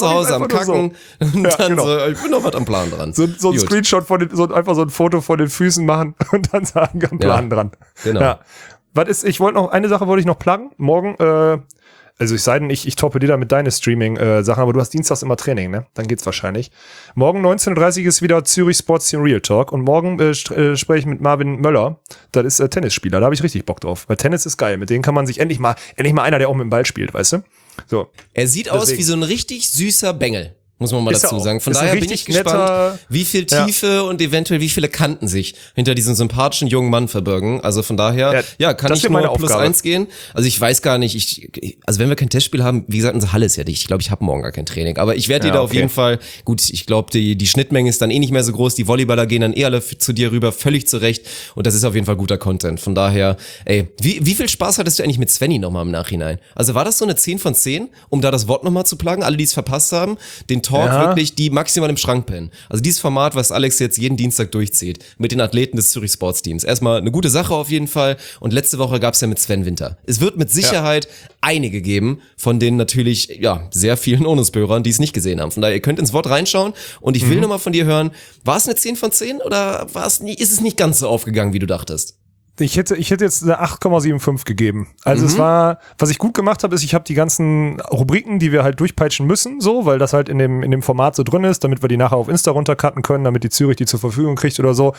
zu Hause am Kacken so. Und ja, dann genau. so, ich bin noch was am Plan dran. So, so ein Gut. Screenshot von den, so einfach so ein Foto von den Füßen machen und dann sagen, am Plan ja, dran. Genau. Ja. Was ist, ich wollte noch, eine Sache wollte ich noch pluggen. Morgen, äh, also ich sei denn, ich, ich toppe dir da mit deine Streaming-Sachen, aber du hast dienstags immer Training, ne? Dann geht's wahrscheinlich. Morgen neunzehn Uhr dreißig ist wieder Zürich Sports Team Real Talk und morgen äh, äh, spreche ich mit Marvin Möller. Das ist äh, Tennisspieler, da habe ich richtig Bock drauf. Weil Tennis ist geil, mit denen kann man sich endlich mal, endlich mal einer, der auch mit dem Ball spielt, weißt du? So. Er sieht Deswegen. aus wie so ein richtig süßer Bengel. Muss man mal ist dazu sagen. Von daher bin ich gespannt, netter, wie viel Tiefe ja. und eventuell wie viele Kanten sich hinter diesem sympathischen jungen Mann verbirgen. Also von daher, ja, ja kann ich nur plus Aufgabe. eins gehen. Also ich weiß gar nicht, ich, also wenn wir kein Testspiel haben, wie gesagt, unsere Halle ist ja dicht. Ich glaube, ich habe morgen gar kein Training. Aber ich werde dir ja, da okay. auf jeden Fall, gut, ich glaube, die, die Schnittmenge ist dann eh nicht mehr so groß. Die Volleyballer gehen dann eh alle zu dir rüber, völlig zurecht. Und das ist auf jeden Fall guter Content. Von daher, ey, wie, wie viel Spaß hattest du eigentlich mit Svenny nochmal im Nachhinein? Also war das so eine zehn von zehn, um da das Wort nochmal zu pluggen? Alle, die es verpasst haben, den Talk ja. wirklich, die maximal im Schrank pennen. Also dieses Format, was Alex jetzt jeden Dienstag durchzieht, mit den Athleten des Zürich Sports Teams. Erstmal eine gute Sache auf jeden Fall. Und letzte Woche gab's ja mit Sven Winter. Es wird mit Sicherheit ja. einige geben, von denen natürlich, ja, sehr vielen Onusbürgern, die es nicht gesehen haben. Von daher, ihr könnt ins Wort reinschauen. Und ich will mhm. nochmal von dir hören, war es eine zehn von zehn oder war es nie, ist es nicht ganz so aufgegangen, wie du dachtest? Ich hätte, ich hätte jetzt eine acht Komma fünfundsiebzig gegeben. Also mhm. es war, was ich gut gemacht habe, ist, ich habe die ganzen Rubriken, die wir halt durchpeitschen müssen, so, weil das halt in dem, in dem Format so drin ist, damit wir die nachher auf Insta runtercutten können, damit die Zürich die zur Verfügung kriegt oder so.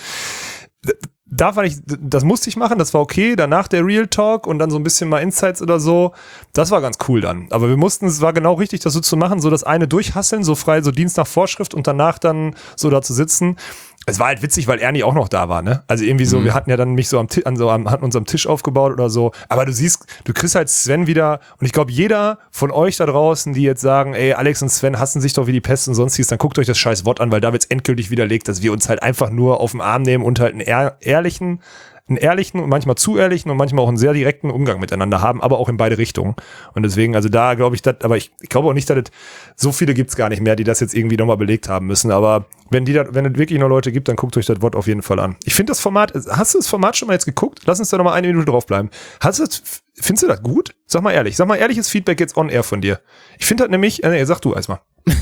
Da fand ich, das musste ich machen, das war okay. Danach der Real Talk und dann so ein bisschen mal Insights oder so. Das war ganz cool dann. Aber wir mussten, es war genau richtig, das so zu machen, so das eine durchhasseln, so frei, so Dienst nach Vorschrift und danach dann so da zu sitzen. Es war halt witzig, weil Ernie auch noch da war, ne? Also irgendwie so, mhm. wir hatten ja dann mich so am Tisch, an so am, hatten uns am Tisch aufgebaut oder so. Aber du siehst, du kriegst halt Sven wieder, und ich glaube, jeder von euch da draußen, die jetzt sagen, ey, Alex und Sven hassen sich doch wie die Pest und sonstiges, dann guckt euch das scheiß Wort an, weil da wird's endgültig widerlegt, dass wir uns halt einfach nur auf den Arm nehmen und halt einen ehr- ehrlichen, einen ehrlichen und manchmal zu ehrlichen und manchmal auch einen sehr direkten Umgang miteinander haben, aber auch in beide Richtungen. Und deswegen, also da glaube ich, das, aber ich, ich glaube auch nicht, dass es so viele gibt's gar nicht mehr, die das jetzt irgendwie nochmal belegt haben müssen. Aber wenn die da, wenn es wirklich noch Leute gibt, dann guckt euch das Wort auf jeden Fall an. Ich finde das Format, hast du das Format schon mal jetzt geguckt? Lass uns da nochmal eine Minute draufbleiben. Hast du das, findest du das gut? Sag mal ehrlich, sag mal ehrliches Feedback jetzt on air von dir. Ich finde das nämlich, äh, nee, sag du erstmal.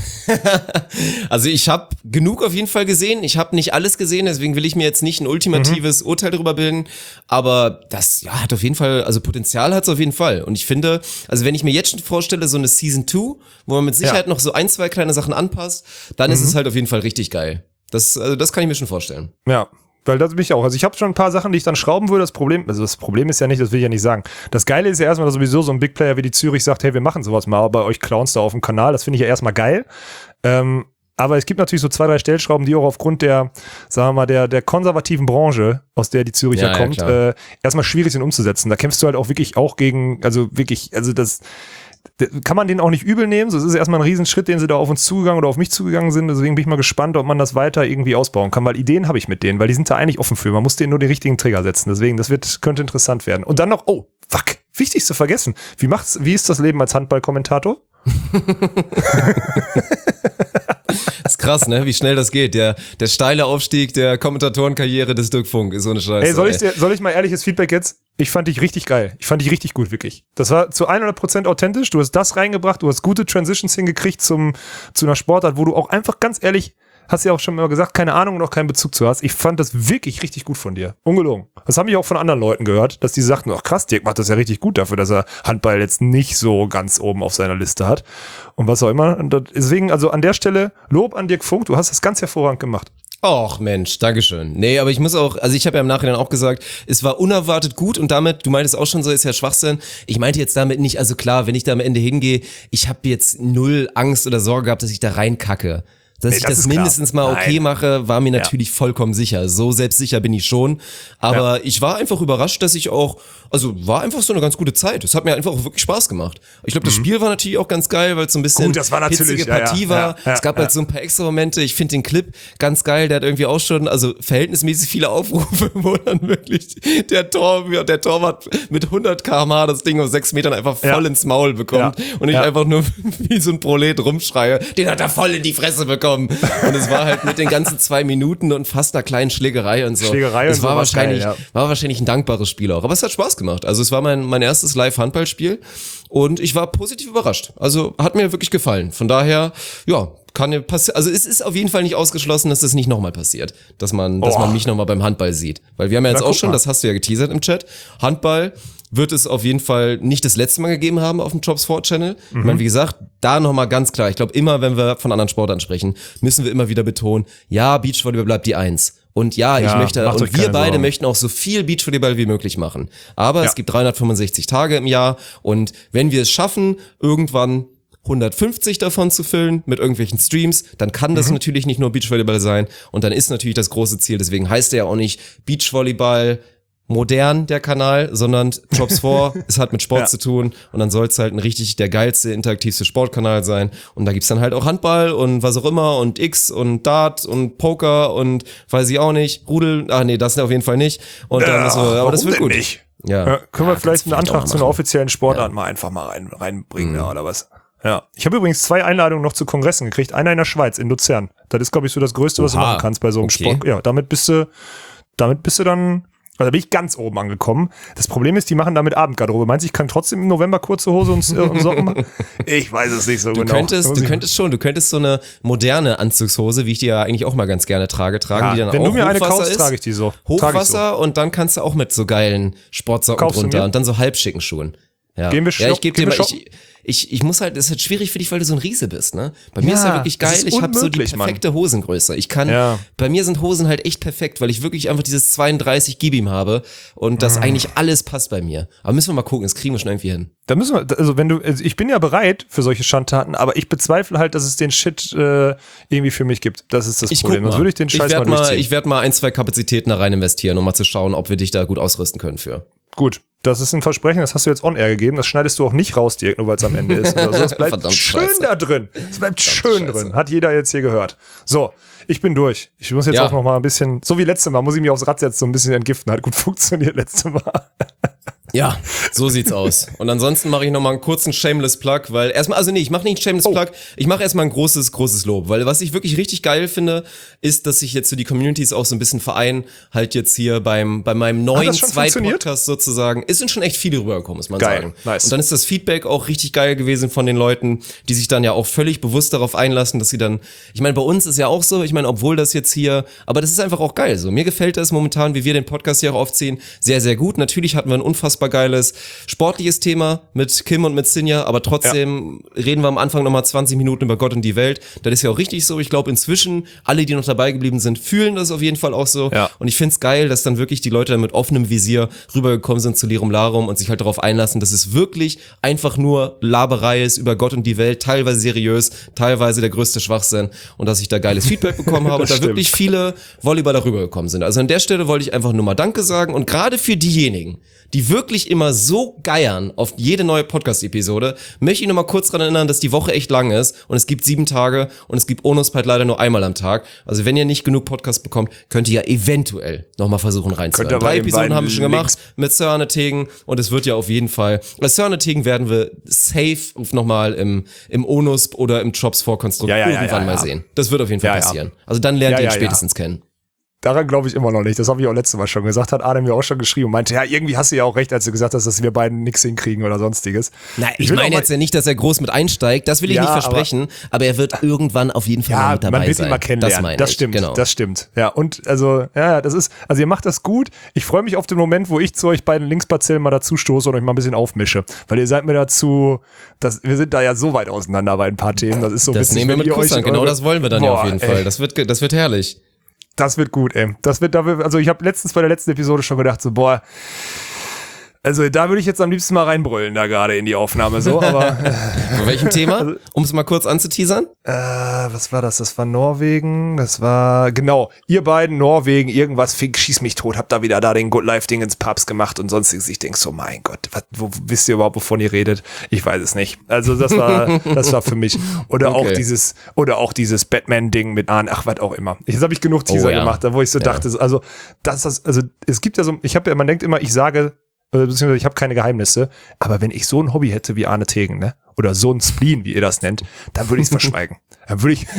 Also ich habe genug auf jeden Fall gesehen. Ich habe nicht alles gesehen, deswegen will ich mir jetzt nicht ein ultimatives mhm. Urteil darüber bilden. Aber das ja, hat auf jeden Fall, also Potenzial hat es auf jeden Fall. Und ich finde, also wenn ich mir jetzt schon vorstelle, so eine Season zwei, wo man mit Sicherheit ja. noch so ein, zwei kleine Sachen anpasst, dann mhm. ist es halt auf jeden Fall richtig geil. Das, also das kann ich mir schon vorstellen. Ja. Weil das bin ich auch. Also ich habe schon ein paar Sachen, die ich dann schrauben würde. Das Problem, also das Problem ist ja nicht, das will ich ja nicht sagen. Das Geile ist ja erstmal, dass sowieso so ein Big Player wie die Zürich sagt, hey, wir machen sowas mal bei euch Clowns da auf dem Kanal. Das finde ich ja erstmal geil. Ähm, aber es gibt natürlich so zwei, drei Stellschrauben, die auch aufgrund der, sagen wir mal, der, der konservativen Branche, aus der die Züricher ja, kommt, ja, äh, erstmal schwierig sind umzusetzen. Da kämpfst du halt auch wirklich auch gegen, also wirklich, also das kann man den auch nicht übel nehmen. So, es ist erstmal ein Riesenschritt, den sie da auf uns zugegangen oder auf mich zugegangen sind. Deswegen bin ich mal gespannt, ob man das weiter irgendwie ausbauen kann, weil Ideen habe ich mit denen, weil die sind da eigentlich offen für. Man muss denen nur den richtigen Trigger setzen. Deswegen, das wird, könnte interessant werden. Und dann noch, oh, fuck, wichtig zu vergessen. Wie macht's, wie ist das Leben als Handballkommentator? Das ist krass, ne? Wie schnell das geht. Der, der steile Aufstieg der Kommentatorenkarriere des Dirk Funk ist so eine Scheiße. Ey, soll ich, dir, soll ich mal ehrliches Feedback jetzt? Ich fand dich richtig geil. Ich fand dich richtig gut, wirklich. Das war zu hundert Prozent authentisch. Du hast das reingebracht. Du hast gute Transitions hingekriegt zum, zu einer Sportart, wo du auch einfach ganz ehrlich, hast ja auch schon mal gesagt, keine Ahnung und auch keinen Bezug zu hast. Ich fand das wirklich richtig gut von dir. Ungelogen. Das habe ich auch von anderen Leuten gehört, dass die sagten, ach krass, Dirk macht das ja richtig gut dafür, dass er Handball jetzt nicht so ganz oben auf seiner Liste hat. Und was auch immer. Und deswegen, also an der Stelle, Lob an Dirk Funk. Du hast das ganz hervorragend gemacht. Och Mensch, Dankeschön. Nee, aber ich muss auch, also ich habe ja im Nachhinein auch gesagt, es war unerwartet gut und damit, du meintest auch schon so, ist ja Schwachsinn. Ich meinte jetzt damit nicht, also klar, wenn ich da am Ende hingehe, ich habe jetzt null Angst oder Sorge gehabt, dass ich da reinkacke. Dass nee, ich das, das mindestens klar. mal okay Nein. mache, war mir natürlich ja. vollkommen sicher. So selbstsicher bin ich schon. Aber ja. ich war einfach überrascht, dass ich auch, also war einfach so eine ganz gute Zeit. Es hat mir einfach auch wirklich Spaß gemacht. Ich glaube, das mhm. Spiel war natürlich auch ganz geil, weil es so ein bisschen Gut, das war hitzige Partie ja, ja. war. Ja, ja, es gab ja. halt so ein paar extra Momente. Ich finde den Clip ganz geil. Der hat irgendwie auch schon, also verhältnismäßig viele Aufrufe, wo dann wirklich der Tor, der Torwart mit hundert Kilometer pro Stunde das Ding auf sechs Metern einfach voll ja. ins Maul bekommt. Ja. Und ich ja. einfach nur wie so ein Prolet rumschreie. Den hat er voll in die Fresse bekommen. bekommen. Und es war halt mit den ganzen zwei Minuten und fast einer kleinen Schlägerei und so. Schlägerei es und war so wahrscheinlich, geil, ja. war wahrscheinlich ein dankbares Spiel auch. Aber es hat Spaß gemacht. Also es war mein, mein erstes Live-Handballspiel und ich war positiv überrascht. Also hat mir wirklich gefallen. Von daher, ja, kann ja passieren. Also es ist auf jeden Fall nicht ausgeschlossen, dass das nicht nochmal passiert. Dass man, dass oh. man mich nochmal beim Handball sieht. Weil wir haben ja jetzt Na, auch schon, mal. das hast du ja geteasert im Chat, Handball wird es auf jeden Fall nicht das letzte Mal gegeben haben auf dem Jobs four Channel. Mhm. Ich meine, wie gesagt, da nochmal ganz klar, ich glaube immer, wenn wir von anderen Sportarten sprechen, müssen wir immer wieder betonen, ja, Beachvolleyball bleibt die Eins. Und ja, ich ja, möchte, und wir beide Sorgen. möchten auch so viel Beachvolleyball wie möglich machen. Aber ja. es gibt dreihundertfünfundsechzig Tage im Jahr und wenn wir es schaffen, irgendwann hundertfünfzig davon zu füllen mit irgendwelchen Streams, dann kann das mhm. natürlich nicht nur Beachvolleyball sein und dann ist natürlich das große Ziel, deswegen heißt er ja auch nicht Beachvolleyball modern, der Kanal, sondern Jobs four, es hat mit Sport ja. zu tun und dann soll es halt ein richtig der geilste, interaktivste Sportkanal sein und da gibt's dann halt auch Handball und was auch immer und X und Dart und Poker und weiß ich auch nicht, Rudel, ah nee, das auf jeden Fall nicht und dann ja, so, aber das wird gut. Nicht? Ja. Ja, können wir ja, vielleicht einen Antrag zu einer offiziellen Sportart ja. mal einfach mal rein, reinbringen, mhm. ja, oder was? Ja. Ich habe übrigens zwei Einladungen noch zu Kongressen gekriegt. Einer in der Schweiz, in Luzern. Das ist, glaube ich, so das Größte, was Oha. du machen kannst bei so einem okay. Sport. Ja, damit bist du, damit bist du dann, also da bin ich ganz oben angekommen. Das Problem ist, die machen damit Abendgarderobe. Meinst du, ich kann trotzdem im November kurze Hose und, äh, und Socken machen? Ich weiß es nicht so du genau. Könntest, du könntest schon, du könntest so eine moderne Anzugshose, wie ich die ja eigentlich auch mal ganz gerne trage, tragen, ja, die dann wenn auch du mir eine Hochwasser kaufst, ist. trage ich die so. Hochwasser so. Und dann kannst du auch mit so geilen Sportsocken Kaufst drunter und dann so halbschicken Schuhen. Ja. Gehen wir ja, ich gebe dir mal, ich, ich, ich muss halt, das ist halt schwierig für dich, weil du so ein Riese bist, ne? Bei mir ja, ist ja wirklich geil, ich habe so die perfekte Mann. Hosengröße. Ich kann, ja. bei mir sind Hosen halt echt perfekt, weil ich wirklich einfach dieses zweiunddreißig Gibim habe und das mm. eigentlich alles passt bei mir. Aber müssen wir mal gucken, das kriegen wir schon irgendwie hin. Da müssen wir, also wenn du, also ich bin ja bereit für solche Schandtaten, aber ich bezweifle halt, dass es den Shit äh, irgendwie für mich gibt. Das ist das ich Problem. Sonst würde ich den Scheiß ich mal mal durchziehen. Ich werde mal ein, zwei Kapazitäten da rein investieren, um mal zu schauen, ob wir dich da gut ausrüsten können für. Gut. Das ist ein Versprechen, das hast du jetzt on-air gegeben. Das schneidest du auch nicht raus, Dirk, nur weil es am Ende ist. Also das bleibt Verdammt schön Scheiße. da drin. Es bleibt Verdammt schön Scheiße. drin. Hat jeder jetzt hier gehört. So, ich bin durch. Ich muss jetzt ja. auch noch mal ein bisschen, so wie letztes Mal, muss ich mich aufs Rad setzen, so ein bisschen entgiften. Hat gut funktioniert letztes Mal. Ja, so sieht's aus. Und ansonsten mache ich noch mal einen kurzen Shameless Plug, weil erstmal, also nee, ich mache nicht einen Shameless oh. Plug, ich mache erstmal ein großes, großes Lob, weil was ich wirklich richtig geil finde, ist, dass sich jetzt so die Communities auch so ein bisschen vereinen, halt jetzt hier beim bei meinem neuen Zweit-Podcast sozusagen, es sind schon echt viele rübergekommen, muss man geil. sagen. Nice. Und dann ist das Feedback auch richtig geil gewesen von den Leuten, die sich dann ja auch völlig bewusst darauf einlassen, dass sie dann, ich meine, bei uns ist ja auch so, ich meine, obwohl das jetzt hier, aber das ist einfach auch geil so. Mir gefällt das momentan, wie wir den Podcast hier auch aufziehen, sehr, sehr gut. Natürlich hatten wir ein unfassbar geiles sportliches Thema mit Kim und mit Sinja, aber trotzdem ja. reden wir am Anfang nochmal zwanzig Minuten über Gott und die Welt. Das ist ja auch richtig so. Ich glaube inzwischen, alle, die noch dabei geblieben sind, fühlen das auf jeden Fall auch so. Ja. Und ich find's geil, dass dann wirklich die Leute da mit offenem Visier rübergekommen sind zu Lirum Larum und sich halt darauf einlassen, dass es wirklich einfach nur Laberei ist über Gott und die Welt, teilweise seriös, teilweise der größte Schwachsinn und dass ich da geiles Feedback bekommen habe und da stimmt. wirklich viele Volleyballer rübergekommen sind. Also an der Stelle wollte ich einfach nur mal Danke sagen und gerade für diejenigen, die wirklich immer so geiern auf jede neue Podcast-Episode, möchte ich noch mal kurz daran erinnern, dass die Woche echt lang ist und es gibt sieben Tage und es gibt Onuspeit leider nur einmal am Tag. Also wenn ihr nicht genug Podcast bekommt, könnt ihr ja eventuell noch mal versuchen reinzuhören. Drei Episoden haben wir schon gemacht mit Sir Tegen und es wird ja auf jeden Fall, bei Sir Tegen werden wir safe noch mal im, im Onusp oder im Jobs four Konstrukt ja, ja, irgendwann ja, ja, mal ja. sehen. Das wird auf jeden Fall ja, passieren. Ja. Also dann lernt ja, ihr ihn ja, spätestens ja. kennen. Daran glaube ich immer noch nicht. Das habe ich auch letztes Mal schon gesagt. Hat Adam mir auch schon geschrieben und meinte, ja, irgendwie hast du ja auch recht, als du gesagt hast, dass wir beiden nichts hinkriegen oder sonstiges. Nein, ich, ich meine jetzt ja nicht, dass er groß mit einsteigt. Das will ich ja, nicht versprechen. Aber, aber er wird irgendwann auf jeden Fall ja, mal mit dabei sein. Man wird ihn mal kennenlernen. Das, das ich. stimmt. Genau. Das stimmt. Ja, und also, ja, das ist, also ihr macht das gut. Ich freue mich auf den Moment, wo ich zu euch beiden Linksparzellen mal dazu stoße und euch mal ein bisschen aufmische. Weil ihr seid mir dazu, das, wir sind da ja so weit auseinander bei ein paar Themen. Das ist so Das witzig, nehmen wir mit Kusshand. Genau das wollen wir dann Boah, ja auf jeden Fall. Das wird, das wird herrlich. Das wird gut, ey. Das wird, also ich habe letztens bei der letzten Episode schon gedacht, so, boah, also da würde ich jetzt am liebsten mal reinbrüllen, da gerade in die Aufnahme, so, aber. Bei welchem Thema? Um es mal kurz anzuteasern? Äh, was war das? Das war Norwegen, das war, genau, ihr beiden, Norwegen, irgendwas, Fink, schieß mich tot, habt da wieder da den Good Life-Ding ins Pubs gemacht und sonstiges. Ich denk so, mein Gott, was, wo, wisst ihr überhaupt, wovon ihr redet? Ich weiß es nicht. Also das war, das war für mich. Oder okay. auch dieses, oder auch dieses Batman-Ding mit Ahn, ach, was auch immer. Jetzt habe ich genug Teaser oh, ja. gemacht, da wo ich so ja. dachte, also, das, das, also, es gibt ja so, ich habe ja, man denkt immer, ich sage beziehungsweise ich habe keine Geheimnisse, aber wenn ich so ein Hobby hätte wie Arne Tegen, ne? Oder so ein Spleen, wie ihr das nennt, dann würde ich es verschweigen. Dann würde ich...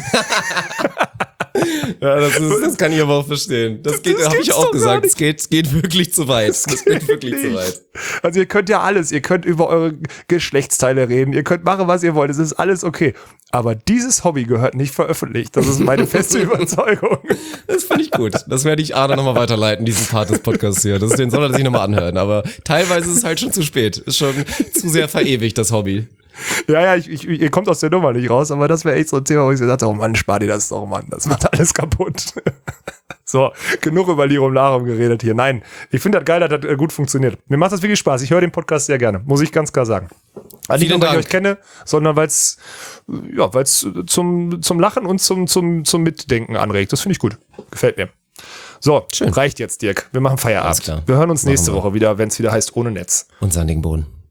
Ja, das, ist, das kann ich aber auch verstehen. Das geht, habe ich auch gesagt. Es geht, geht wirklich zu weit. Das, das geht wirklich nicht. zu weit. Also ihr könnt ja alles. Ihr könnt über eure Geschlechtsteile reden. Ihr könnt machen, was ihr wollt. Es ist alles okay. Aber dieses Hobby gehört nicht veröffentlicht. Das ist meine feste Überzeugung. Das finde ich gut. Das werde ich Arne nochmal weiterleiten, diesen Part des Podcasts hier. Das, den soll er sich nochmal anhören. Aber teilweise ist es halt schon zu spät. Ist schon zu sehr verewigt, das Hobby. Ja, ja, ich, ich, ihr kommt aus der Nummer nicht raus, aber das wäre echt so ein Thema, wo ich so dachte, oh Mann, spar dir das doch, Mann, das macht alles kaputt. So, genug über Lirum Larum geredet hier. Nein, ich finde das geil, dass das gut funktioniert. Mir macht das wirklich Spaß, ich höre den Podcast sehr gerne, muss ich ganz klar sagen. Also nicht nur, weil ich euch kenne, sondern weil es ja, weil's zum, zum Lachen und zum, zum, zum Mitdenken anregt. Das finde ich gut, gefällt mir. So, schön. Reicht jetzt, Dirk, wir machen Feierabend. Wir hören uns nächste Woche wieder, wenn es wieder heißt Ohne Netz. Und sandigen Boden.